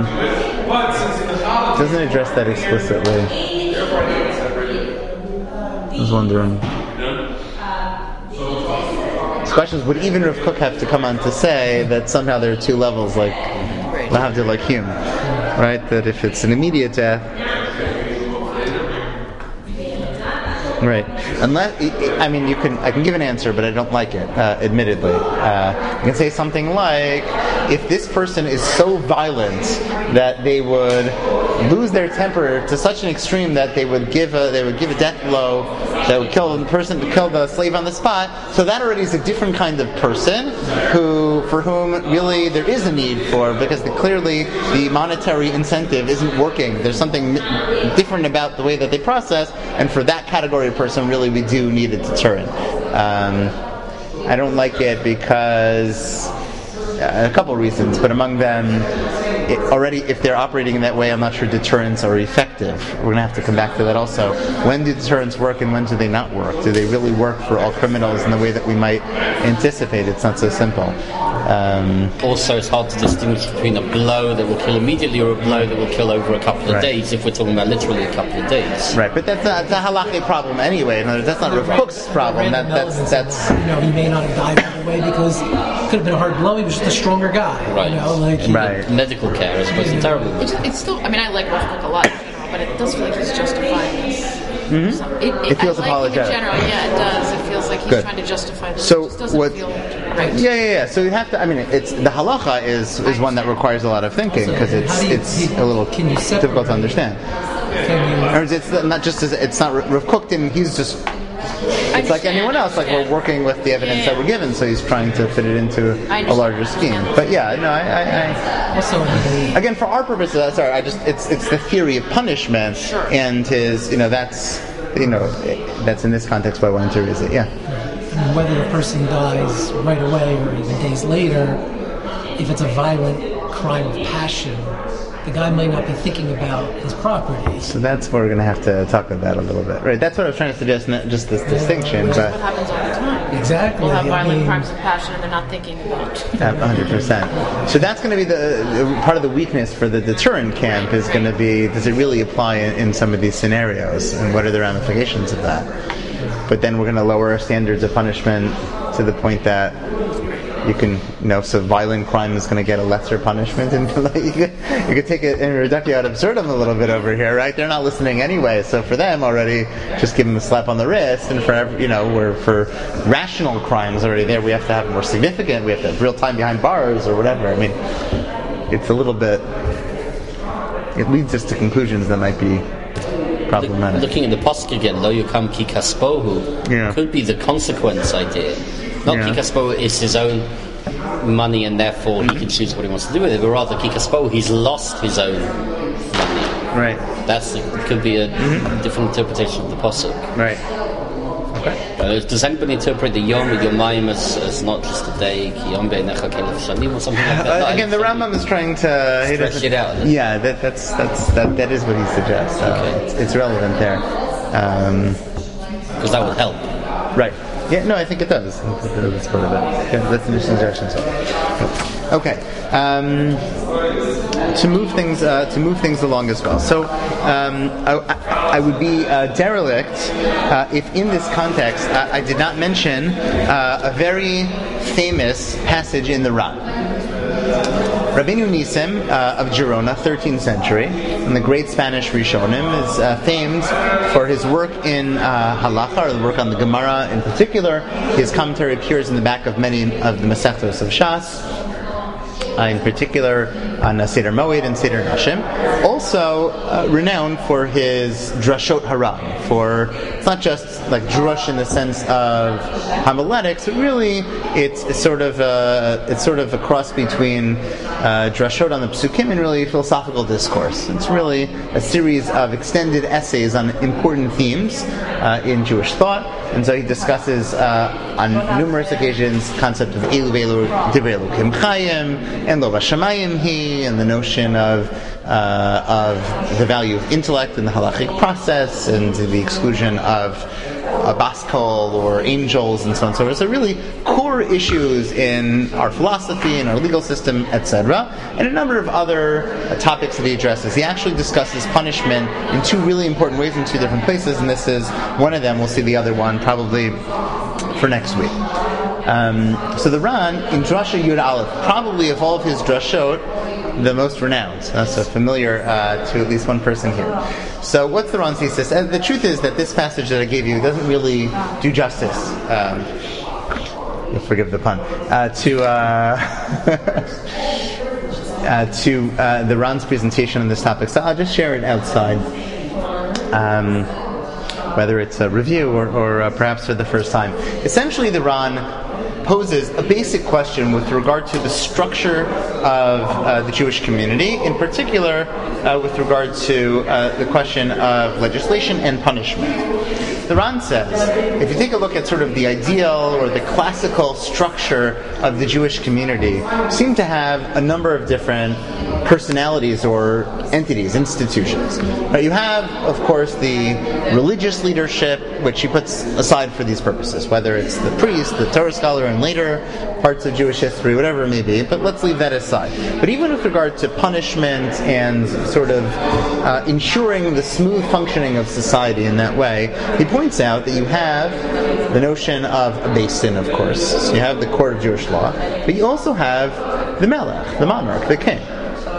it doesn't address that explicitly. I was wondering. This question is, would even Rav Kook have to come on to say that somehow there are two levels, like lahavdil, like him, right? That if it's an immediate death, right? Unless, I mean, you can. I can give an answer, but I don't like it. Uh, admittedly, uh, you can say something like, if this person is so violent that they would lose their temper to such an extreme that they would give a they would give a death blow that would kill the person, kill the slave on the spot. So that already is a different kind of person who, for whom really there is a need for, because the, clearly the monetary incentive isn't working. There's something different about the way that they process, and for that category of person, really we do need a deterrent. Um, I don't like it because uh, a couple of reasons, but among them, it already, if they're operating in that way, I'm not sure deterrents are effective. We're going to have to come back to that also. When do deterrents work and when do they not work? Do they really work for all criminals in the way that we might anticipate? It's not so simple. Um, also, it's hard to distinguish between a blow that will kill immediately or a blow that will kill over a couple of Right. days, if we're talking about literally a couple of days. right, but that's a, that's a halachic problem anyway. In other words, that's not Rav Kook's problem. That, that's that's you know, he may not have died right away because it could have been a hard blow. He was just a stronger guy. Right. You know, like he- Right. Medical care is supposed to be terrible. It's, it's still. I mean, I like Rav Kook a lot, in general, but it does feel like he's justifying this. Mhm. So it, it, It feels I like apologetic. him in general, yeah, it does. It feels like he's Good. trying to justify this. So it just doesn't what- feel right. Yeah, yeah, yeah. So you have to. I mean, it's the halacha is is one that requires a lot of thinking because So it's how do you- it's you- a little can you separate- difficult to understand. Can you- Or it's not just as it's not Rav Kook didn't. He's just I it's like understand, anyone else. Like we're understand. working with the evidence Yeah, that yeah. we're given, so he's trying to fit it into I a larger understand, scheme. understand. But yeah, no, I, I, I also, the, again for our purposes, uh, sorry, I just it's it's the theory of punishment Sure. and his you know that's you know that's in this context why I wanted to raise it. Yeah. I mean, whether the person dies right away or even days later, if it's a violent crime of passion, the guy might not be thinking about his property. So that's what we're going to have to talk about a little bit, right? That's what I was trying to suggest, not just this distinction, Which is what but happens all the time. Exactly. People have I violent mean- crimes of passion and they're not thinking about it. one hundred percent. So that's going to be the, the part of the weakness for the deterrent camp is going to be, does it really apply in, in some of these scenarios, and what are the ramifications of that? But then we're going to lower our standards of punishment to the point that you can, you know, so violent crime is going to get a lesser punishment, and like, you, could, you could take it in reductio ad absurdum a little bit over here, right? They're not listening anyway, so for them already, just give them a slap on the wrist, and for every, you know, where for rational crimes already there, we have to have more significant, we have to have real time behind bars or whatever. I mean, it's a little bit, it leads us to conclusions that might be problematic. Looking at the pasuk again, lo yukam ki kaspohu, Yeah. could be the consequence idea. Not Yeah. ki kaspohu is his own money and therefore he can choose what he wants to do with it, but rather ki kaspohu, he's lost his own money. Right, That's it could be a different interpretation of the pasuk. right. Uh, does anybody interpret the Yom Yomayim as, as not just a day, ki Yom Be'enecha Kelef Shanim or something like that? Uh, again, the Rambam is trying to he Stretch doesn't- it out, isn't it? Yeah, that, that's that's that, that is what he suggests. Uh, Okay. it's, it's relevant there. Um, Because that would help. right. Yeah. No, I think it does. I think that's part of it. Yeah, that's an suggestion. So. Okay. Um, to move things uh, to move things along as well. So um, I, I, I would be uh, derelict uh, if in this context uh, I did not mention uh, a very famous passage in the Ran. Rabbeinu Nisim uh, of Girona, thirteenth century, and the great Spanish Rishonim, is uh, famed for his work in uh, Halacha, or the work on the Gemara in particular. His commentary appears in the back of many of the Masechtos of Shas, uh, in particular on uh, Seder Moed and Seder Nashim. Also uh, renowned for his Drashot Haram, for it's not just like drush in the sense of homiletics, but really it's, it's sort of a, it's sort of a cross between uh, drashot on the psukim and really philosophical discourse. It's really a series of extended essays on important themes uh, in Jewish thought, and so he discusses uh, on numerous occasions concept of Elu Velu Divrei Elokim Chayim and Lo Vashamayim Hi, and the notion of uh, of the value of intellect in the halachic process and the exclusion of a baskol or angels and so on and so forth. So really core issues in our philosophy and our legal system, et cetera, and a number of other uh, topics that he addresses. He actually discusses punishment in two really important ways in two different places, and this is one of them. We'll see the other one probably for next week. Um, so the Ran in Drasha Yud Aleph, probably of all of his drashot, the most renowned. That's so familiar uh, to at least one person here. So what's the Ran's thesis? And the truth is that this passage that I gave you doesn't really do justice, um, you'll forgive the pun, uh, to uh, uh, to uh, the Ran's presentation on this topic. So I'll just share it outside, um, whether it's a review or, or uh, perhaps for the first time. Essentially, the Ran poses a basic question with regard to the structure of uh, the Jewish community, in particular uh, with regard to uh, the question of legislation and punishment. the Ran says, if you take a look at sort of the ideal or the classical structure of the Jewish community, seem to have a number of different personalities or entities, institutions. Right, you have, of course, the religious leadership, which he puts aside for these purposes, whether it's the priest, the Torah scholar, and later parts of Jewish history, whatever it may be, but let's leave that aside. But even with regard to punishment and sort of uh, ensuring the smooth functioning of society in that way, he points out that you have the notion of a Beis Din, of course. So you have the court of Jewish law, but you also have the Melech, the monarch, the king.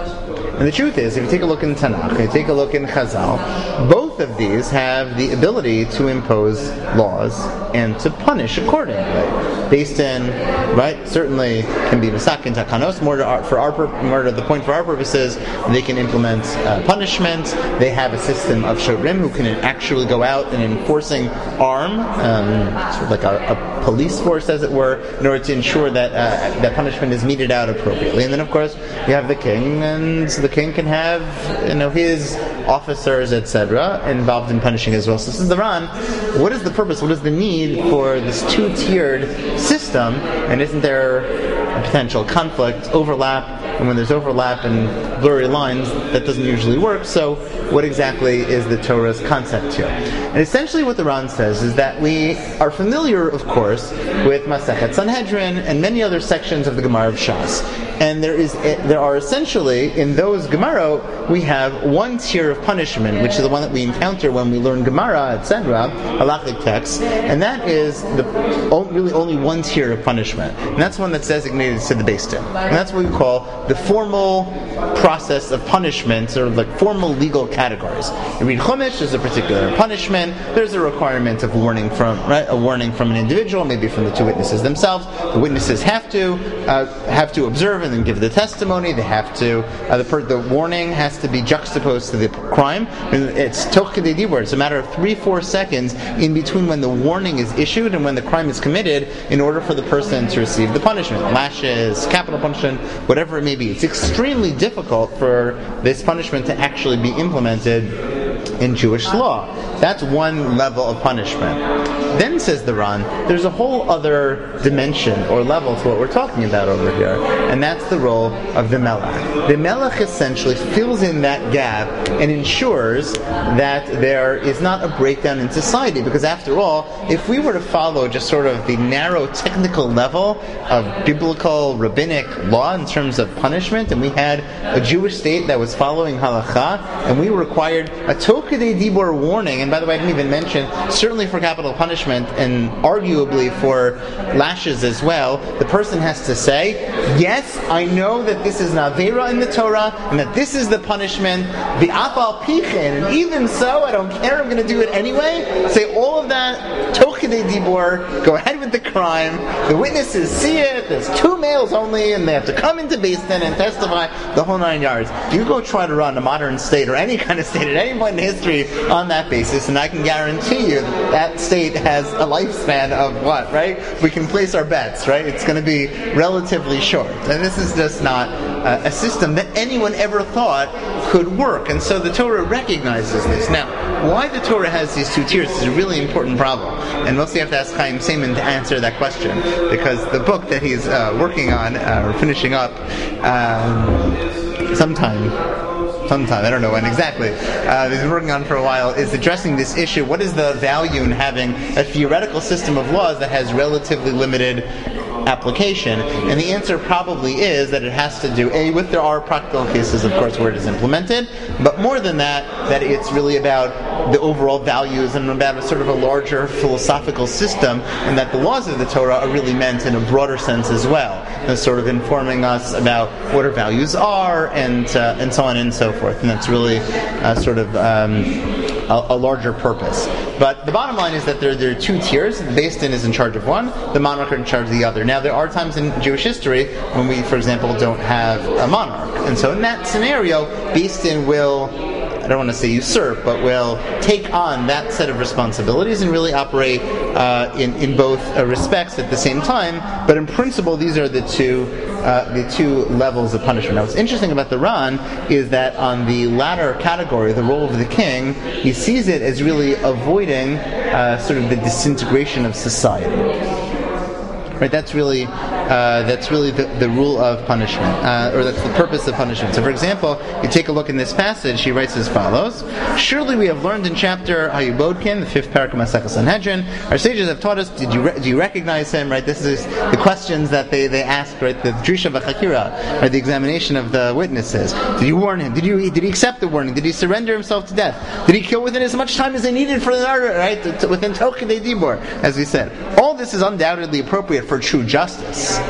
And the truth is, if you take a look in Tanakh, you take a look in Chazal, both of these have the ability to impose laws and to punish accordingly. Beis Din, right, certainly can be Masakin Takanos, more to our, for our more to the point for our purposes, they can implement uh, punishment. They have a system of Shobrim who can actually go out and enforcing arm, um, sort of like a, a police force, as it were, in order to ensure that uh, that punishment is meted out appropriately. And then, of course, you have the king, and the king can have, you know, his officers, et cetera, involved in punishing as well. So this is the Ran. What is the purpose? What is the need for this two-tiered system? And isn't there a potential conflict, overlap? And when there's overlap and blurry lines, that doesn't usually work. So what exactly is the Torah's concept here? And essentially what the Ran says is that we are familiar, of course, with Masechet Sanhedrin and many other sections of the Gemara of Shas. And there is, there are essentially, in those Gemara, we have one tier of punishment, which is the one that we encounter when we learn Gemara, et cetera, halakhic texts, and that is the really only one tier of punishment. And that's one that's designated to the Beis Din. And that's what we call the formal process of punishment, or like formal legal categories. You read Chumash, there's a particular punishment, there's a requirement of warning from, right, a warning from an individual, maybe from the two witnesses themselves. The witnesses have to uh, have to observe and then give the testimony. They have to, uh, the, per- the warning has to be juxtaposed to the crime. And it's toch kedei dibur. It's a matter of three, four seconds in between when the warning is issued and when the crime is committed, in order for the person to receive the punishment. Lashes, capital punishment, whatever it may be. It's extremely difficult for this punishment to actually be implemented in Jewish law. That's one level of punishment. Then, says the Ran, there's a whole other dimension or level to what we're talking about over here, and that's the role of the Melech. The Melech essentially fills in that gap and ensures that there is not a breakdown in society, because after all, if we were to follow just sort of the narrow technical level of biblical rabbinic law in terms of punishment, and we had a Jewish state that was following halakha, and we required a toch kedei dibur warning, and by the way, I didn't even mention, certainly for capital punishment, and arguably for lashes as well, the person has to say, yes, I know that this is an avera in the Torah, and that this is the punishment, the afal pichin, and even so, I don't care, I'm going to do it anyway. Say all of that, toch kedei dibur, go ahead with the crime, the witnesses see it, there's two males only, and they have to come into Beis Din and testify, the whole nine yards. You go try to run a modern state, or any kind of state, at any point in history, on that basis, and I can guarantee you that, that state has a lifespan of what, right? We can place our bets, right? It's going to be relatively short. And this is just not uh, a system that anyone ever thought could work. And so the Torah recognizes this. Now, why the Torah has these two tiers is a really important problem. And mostly have to ask Chaim Seiman to answer that question, because the book that he's uh, working on, uh, or finishing up, um, sometime sometime, I don't know when exactly, uh, he's been working on for a while, is addressing this issue. What is the value in having a theoretical system of laws that has relatively limited application? And the answer probably is that it has to do, A, with there are practical cases, of course, where it is implemented, but more than that, that it's really about the overall values and about a sort of a larger philosophical system, and that the laws of the Torah are really meant in a broader sense as well, and sort of informing us about what our values are, and uh, and so on and so forth. And that's really uh, sort of um, a, a larger purpose. But the bottom line is that there, there are two tiers. The Beis Din is in charge of one, the monarch are in charge of the other. Now, there are times in Jewish history when we, for example, don't have a monarch. And so in that scenario, Beis Din will, I don't want to say usurp, but will take on that set of responsibilities and really operate uh, in, in both uh, respects at the same time. But in principle, these are the two uh, the two levels of punishment. Now, what's interesting about the Ran is that on the latter category, the role of the king, he sees it as really avoiding uh, sort of the disintegration of society. Right, that's really uh, that's really the, the rule of punishment, uh, or that's the purpose of punishment. So, for example, you take a look in this passage. He writes as follows: "Surely we have learned in chapter Hayubodkin, the fifth parak of Masechah Sanhedrin. Our sages have taught us. Did you re- do you recognize him? Right. This is the questions that they, they ask. Right. The drisha v'chakira, right. The examination of the witnesses. Did you warn him? Did you did he accept the warning? Did he surrender himself to death? Did he kill within as much time as they needed for the order? Right. To, to, within Tokidei Dibor, as we said. All this is undoubtedly appropriate for true justice,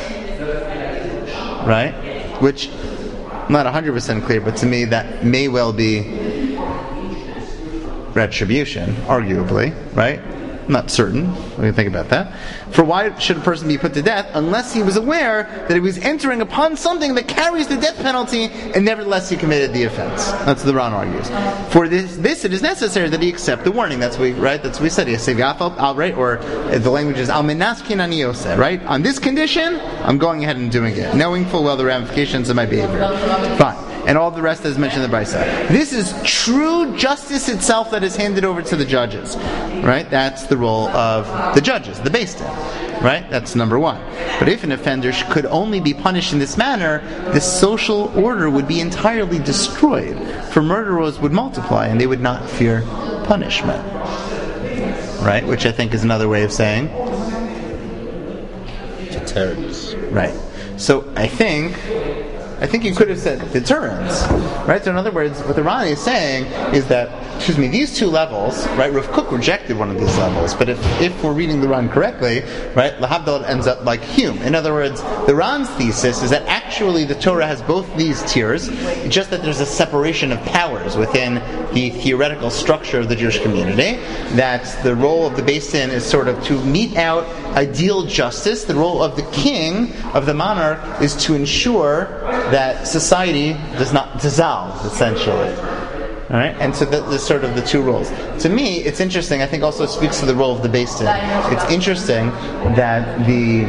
right? Which I'm not one hundred percent clear, but to me that may well be retribution, arguably, right? I'm not certain. We can think about that. For why should a person be put to death unless he was aware that he was entering upon something that carries the death penalty, and nevertheless he committed the offense? That's what the Ran argues. For this, this it is necessary that he accept the warning. That's what we, right? That's what we said. Right? Or the language is al menas kinani yoseh, right? On this condition, I'm going ahead and doing it, knowing full well the ramifications of my behavior. Fine. And all the rest as mentioned in the Brisa. This is true justice itself that is handed over to the judges. Right? That's the role of the judges, the Beis Din. Right? That's number one. But if an offender could only be punished in this manner, the social order would be entirely destroyed. For murderers would multiply and they would not fear punishment. Right? Which I think is another way of saying deterrence. Right. So I think I think you could have said deterrence, right? So in other words, what the Ran is saying is that, excuse me, these two levels, right? Rav Kook rejected one of these levels, but if, if we're reading the Ran correctly, right, Lahavdil ends up like Hume. In other words, the Ran's thesis is that actually the Torah has both these tiers, just that there's a separation of powers within the theoretical structure of the Jewish community. That the role of the Beis Din is sort of to mete out ideal justice. The role of the king, of the monarch, is to ensure that society does not dissolve, essentially. All right, and so that, that's sort of the two roles. To me, it's interesting. I think also it speaks to the role of the Beis Din. It's interesting that the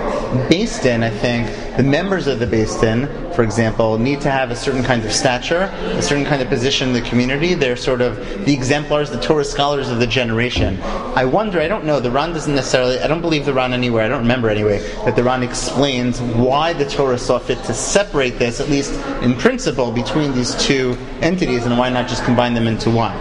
Beis Din, I think, the members of the Beis Din, for example, need to have a certain kind of stature, a certain kind of position in the community. They're sort of the exemplars, the Torah scholars of the generation. I wonder, I don't know, the Ran doesn't necessarily, I don't believe the Ran anywhere, I don't remember anyway, that the Ran explains why the Torah saw fit to separate this, at least in principle, between these two entities, and why not just combine them into one.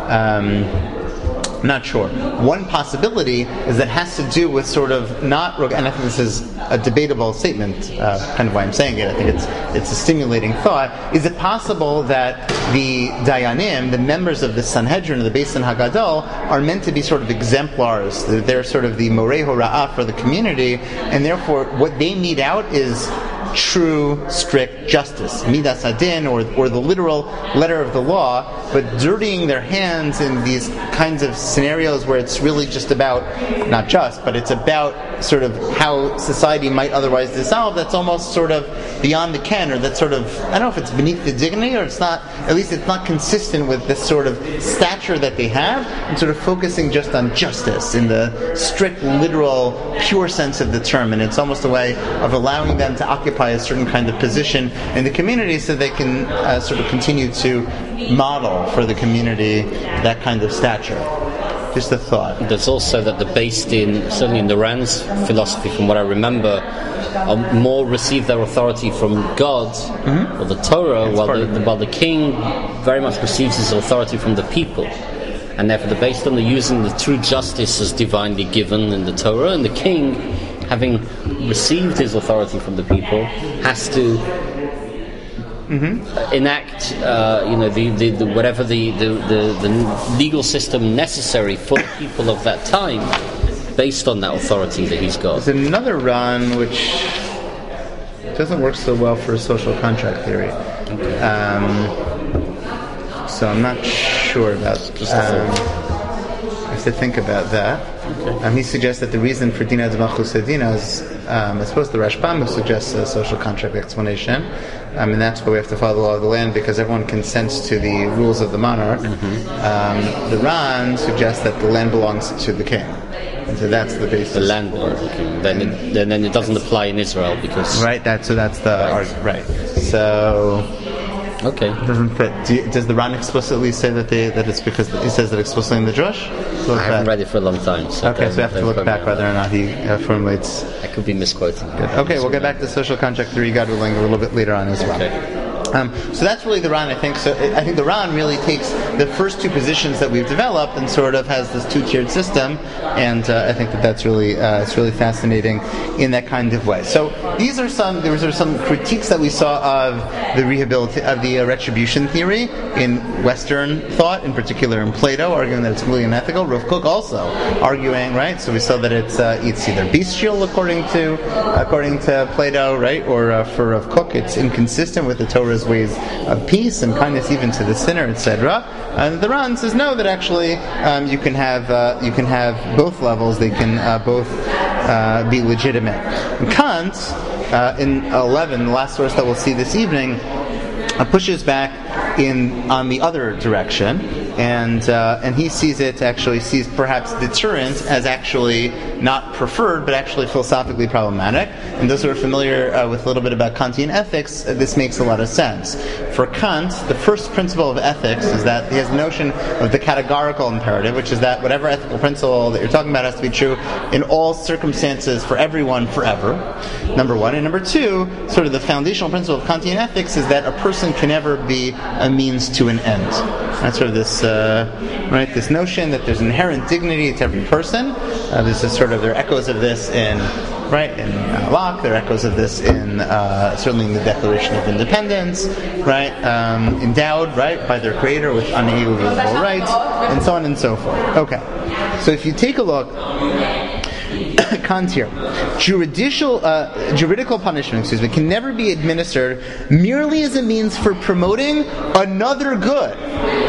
Um, I'm not sure. One possibility is that has to do with sort of not, and I think this is a debatable statement, uh, kind of why I'm saying it. I think it's it's a stimulating thought. Is it possible that the Dayanim, the members of the Sanhedrin, of the Beis Din Hagadol, are meant to be sort of exemplars? They're, they're sort of the Morei Hora'ah for the community, and therefore what they mete out is true, strict justice, midas adin, or or the literal letter of the law, but dirtying their hands in these kinds of scenarios where it's really just about, not just, but it's about sort of how society might otherwise dissolve, that's almost sort of beyond the ken, or that's sort of, I don't know if it's beneath the dignity, or it's not, at least it's not consistent with this sort of stature that they have, and sort of focusing just on justice in the strict, literal, pure sense of the term, and it's almost a way of allowing them to occupy a certain kind of position in the community so they can uh, sort of continue to model for the community that kind of stature. Just a thought. There's also that the Beis Din, certainly in the Ran's philosophy, from what I remember, are more receive their authority from God, mm-hmm. or the Torah, while the, the, while the king very much receives his authority from the people. And therefore the Beis Din are using the true justice as divinely given in the Torah, and the king, having received his authority from the people, has to mm-hmm. enact, uh, you know, the, the, the whatever the, the, the, the legal system necessary for the people of that time, based on that authority that he's got. There's another Ran which doesn't work so well for social contract theory. Okay. Um, so I'm not sure about. Just um, I have to think about that. Okay. Um, he suggests that the reason for Dina D'Malchus Dina is, um, I suppose the Rashbam who suggests a social contract explanation, um, and that's why we have to follow the law of the land, because everyone consents to the rules of the monarch. Mm-hmm. Um, the Ran suggests that the land belongs to the king. And so that's the basis. The land belongs to the king. Then it, then, then it doesn't apply in Israel because... Right, that, so that's the... Right. Argument, right. So... Okay. Doesn't fit. Do you, does the Ran explicitly say that they that it's because he says that explicitly in the Drush? So I haven't read it for a long time. So okay, so we have to look back whether or not he uh, formulates. I could be misquoting. Good. Okay, we'll get back to social contract three gaduling a little bit later on as well. Okay. Um, so that's really the Ran, I think. So I think the Ran really takes the first two positions that we've developed and sort of has this two-tiered system, and uh, I think that that's really uh, it's really fascinating in that kind of way. So these are some there are some critiques that we saw of the rehabilita- of the uh, retribution theory in Western thought, in particular in Plato, arguing that it's completely unethical. Rav Kook also arguing, right? So we saw that it's uh, it's either bestial according to according to Plato, right, or uh, for Rav Kook it's inconsistent with the Torah's ways of peace and kindness even to the sinner, et cetera. And the Ran says no, that actually um, you can have uh, you can have both levels. They can uh, both uh, be legitimate. And Kant, uh, in eleven, the last source that we'll see this evening, uh, pushes back in on the other direction, and uh, and he sees it actually sees perhaps deterrence as actually not preferred, but actually philosophically problematic. And those who are familiar uh, with a little bit about Kantian ethics, uh, this makes a lot of sense. For Kant, the first principle of ethics is that he has the notion of the categorical imperative, which is that whatever ethical principle that you're talking about has to be true in all circumstances for everyone forever. Number one. And number two, sort of the foundational principle of Kantian ethics is that a person can never be a means to an end. That's sort of this, uh, right? This notion that there's inherent dignity to every person. Uh, this is sort of there are echoes of this in, right, in uh, Locke. There are echoes of this in uh, certainly in the Declaration of Independence, right? Um, endowed, right, by their creator with unalienable rights, and so on and so forth. Okay, so if you take a look. Kant here. Juridical, uh, juridical punishment, excuse me, can never be administered merely as a means for promoting another good.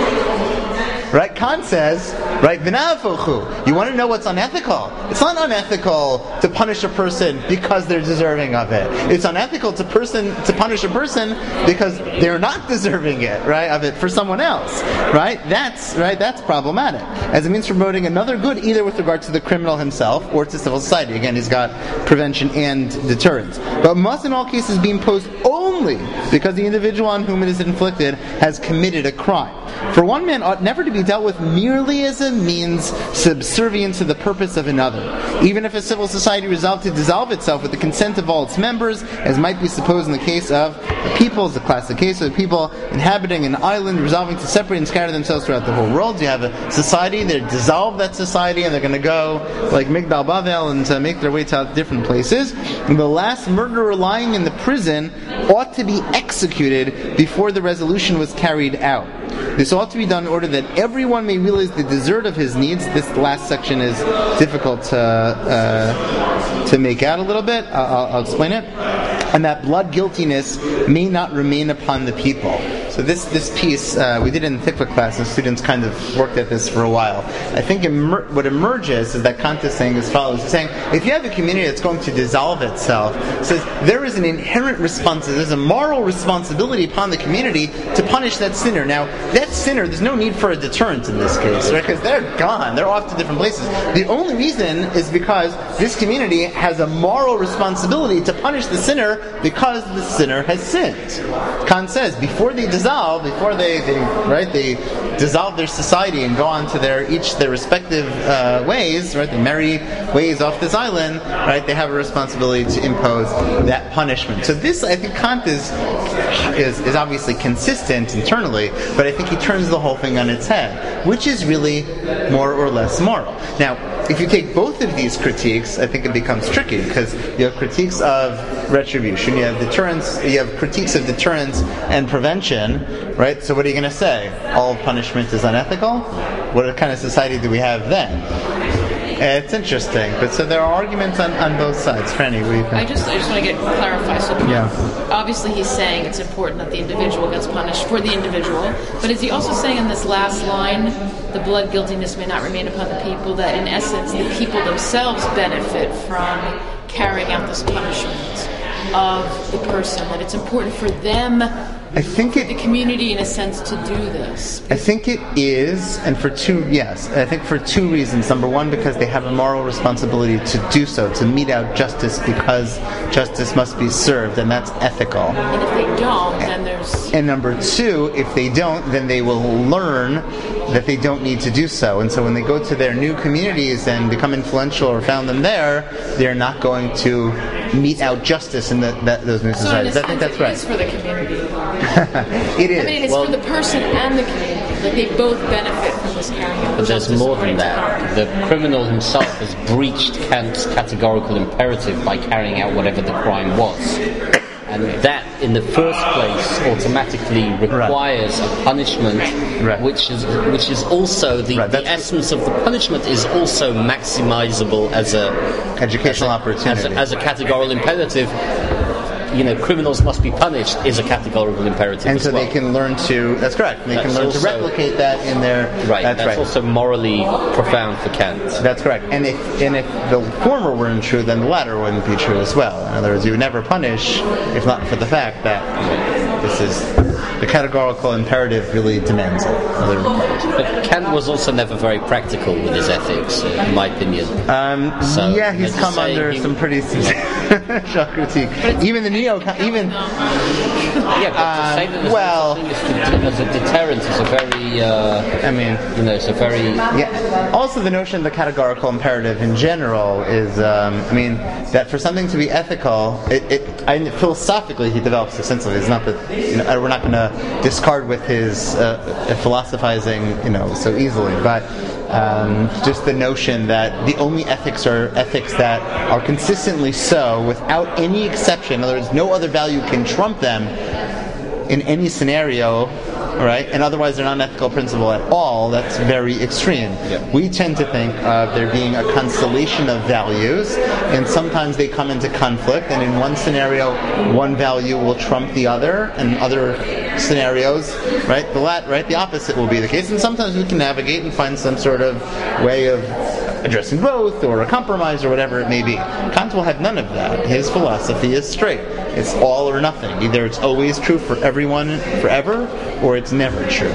Right? Kant says, right, v'na'afochu. You want to know what's unethical? It's not unethical to punish a person because they're deserving of it. It's unethical to person to punish a person because they're not deserving it, right, of it for someone else. Right? That's right, that's problematic. As a means for promoting another good, either with regard to the criminal himself or to civil society. Again, he's got prevention and deterrence. But must in all cases be imposed only because the individual on whom it is inflicted has committed a crime. For one man ought never to be dealt with merely as a means subservient to the purpose of another. Even if a civil society resolved to dissolve itself with the consent of all its members, as might be supposed in the case of the people, is the classic case of the people inhabiting an island resolving to separate and scatter themselves throughout the whole world. You have a society, they dissolve that society and they're going to go like Migdal Bavel and uh, make their way to different places. And the last murderer lying in the prison ought to be executed before the resolution was carried out. This ought to be done in order that everyone may realize the desert of his needs. This last section is difficult to, uh, to make out a little bit. I'll, I'll explain it. And that blood guiltiness may not remain upon the people. So this this piece, uh, we did it in the Tikva class, and students kind of worked at this for a while. I think emer- what emerges is that Kant is saying as follows. He's saying, if you have a community that's going to dissolve itself, it says there is an inherent responsibility, there's a moral responsibility upon the community to punish that sinner. Now, that sinner, there's no need for a deterrent in this case, right? Because they're gone, they're off to different places. The only reason is because this community has a moral responsibility to punish the sinner because the sinner has sinned. Kant says, before they dissolve, before they, they right, they dissolve their society and go on to their each their respective uh, ways, right, the merry ways off this island, right, they have a responsibility to impose that punishment. So this, I think, Kant is is, is obviously consistent internally, but I think he turns the whole thing on its head, which is really more or less moral. Now, if you take both of these critiques, I think it becomes tricky because you have critiques of retribution, you have deterrence, you have critiques of deterrence and prevention, right? So what are you going to say? All punishment is unethical? What kind of society do we have then? It's interesting, but so there are arguments on, on both sides. Franny, what do you think? I just I just want to get clarify. So Yeah. obviously he's saying it's important that the individual gets punished for the individual, but is he also saying in this last line, the blood guiltiness may not remain upon the people, that in essence the people themselves benefit from carrying out this punishment of the person, that it's important for them, I think the it. community in a sense, to do this? I think it is, and for two, yes, I think for two reasons. Number one, because they have a moral responsibility to do so, to mete out justice because justice must be served, and that's ethical. And if they don't, then there's... And number two, if they don't, then they will learn that they don't need to do so. And so when they go to their new communities and become influential or found them there, they're not going to mete out justice in the, that, those new So in societies. a I think sense, that's right. it is for the community. It is. I mean, it's Well- for the person and the community. Like, they both benefit from this carrying out But there's justice more according than to that. Kant. The criminal himself has breached Kant's categorical imperative by carrying out whatever the crime was. And that, in the first place, automatically requires a punishment, Right. which is which is also the, Right, the that's- essence of the punishment is also maximizable as a Educational as a, opportunity. as a, as a categorical imperative. You know, criminals must be punished is a categorical imperative. and as so well. they can learn to, that's correct, they can That's learn also- to replicate that in their, Right, that's, that's, right. also morally profound for Kant. That's correct. And if and if the former weren't true, then the latter wouldn't be true as well. In other words, you would never punish if not for the fact that this is the categorical imperative really demands it. Other- But Kant was also never very practical with his ethics, uh, in my opinion. Um, So, yeah, he's let's come say under he- some pretty shock critique. Even the neo, even Yeah, but to say that there's well- no such thing as, as a deterrent is a very, uh, I mean, you know, it's a very... yeah. Also, the notion of the categorical imperative in general is, um, I mean, that for something to be ethical, it, it I, philosophically he develops a sense of it. It's not that, you know, we're not going to discard with his uh, philosophizing, you know, so easily, but um, just the notion that the only ethics are ethics that are consistently so, without any exception. In other words, no other value can trump them in any scenario, right? And otherwise they're not an ethical principle at all. That's very extreme. Yeah. We tend to think of there being a constellation of values, and sometimes they come into conflict, and in one scenario one value will trump the other, and other scenarios, right, the lat right the opposite will be the case. And sometimes we can navigate and find some sort of way of addressing both, or a compromise, or whatever it may be. Kant will have none of that. His philosophy is straight. It's all or nothing. Either it's always true for everyone forever, or it's never true.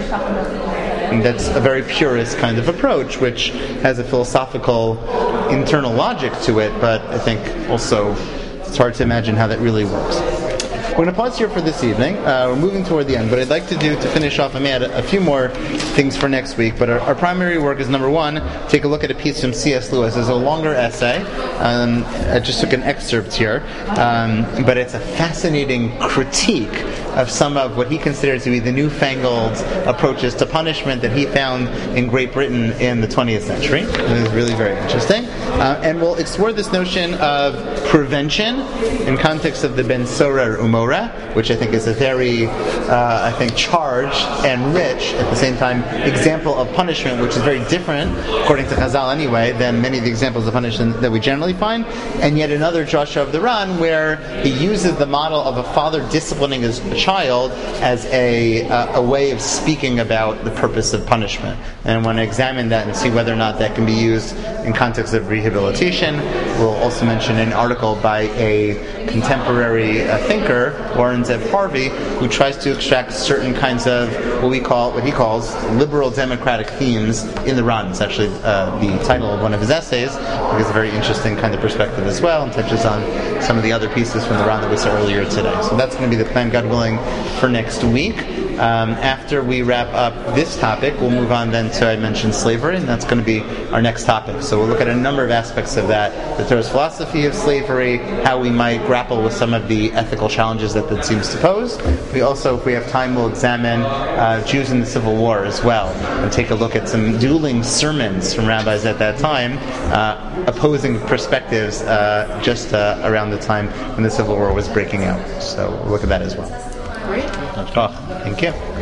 And that's a very purist kind of approach, which has a philosophical internal logic to it, but I think also it's hard to imagine how that really works. We're going to pause here for this evening. Uh, we're moving toward the end. What I'd like to do to finish off, I may add a, a few more things for next week, but our, our primary work is, number one, take a look at a piece from C S Lewis. It's a longer essay. Um, I just took an excerpt here, um, but it's a fascinating critique of some of what he considers to be the newfangled approaches to punishment that he found in Great Britain in the twentieth century. It is really very interesting. Uh, and we'll explore this notion of prevention in context of the Ben Sorer Umora, which I think is a very, uh, I think, charged and rich, at the same time, example of punishment, which is very different, according to Chazal anyway, than many of the examples of punishment that we generally find. And yet another drasha of the Ran, where he uses the model of a father disciplining his child as a, uh, a way of speaking about the purpose of punishment. And I want to examine that and see whether or not that can be used in context of rehabilitation. We'll also mention an article by a contemporary uh, thinker, Warren Zev Harvey, who tries to extract certain kinds of what we call, what he calls, liberal democratic themes in the Ran. It's actually uh, the title of one of his essays. I think it's a very interesting kind of perspective as well, and touches on some of the other pieces from the Ran that we saw earlier today. So that's going to be the plan, God willing, for next week. Um, after we wrap up this topic, we'll move on then to, I mentioned, slavery, and that's going to be our next topic. So we'll look at a number of aspects of that, the Torah's philosophy of slavery, how we might grapple with some of the ethical challenges that that seems to pose. We also, if we have time, will examine uh, Jews in the Civil War as well, and take a look at some dueling sermons from rabbis at that time, uh, opposing perspectives uh, just uh, around the time when the Civil War was breaking out. So we'll look at that as well. Great. Oh, thank you.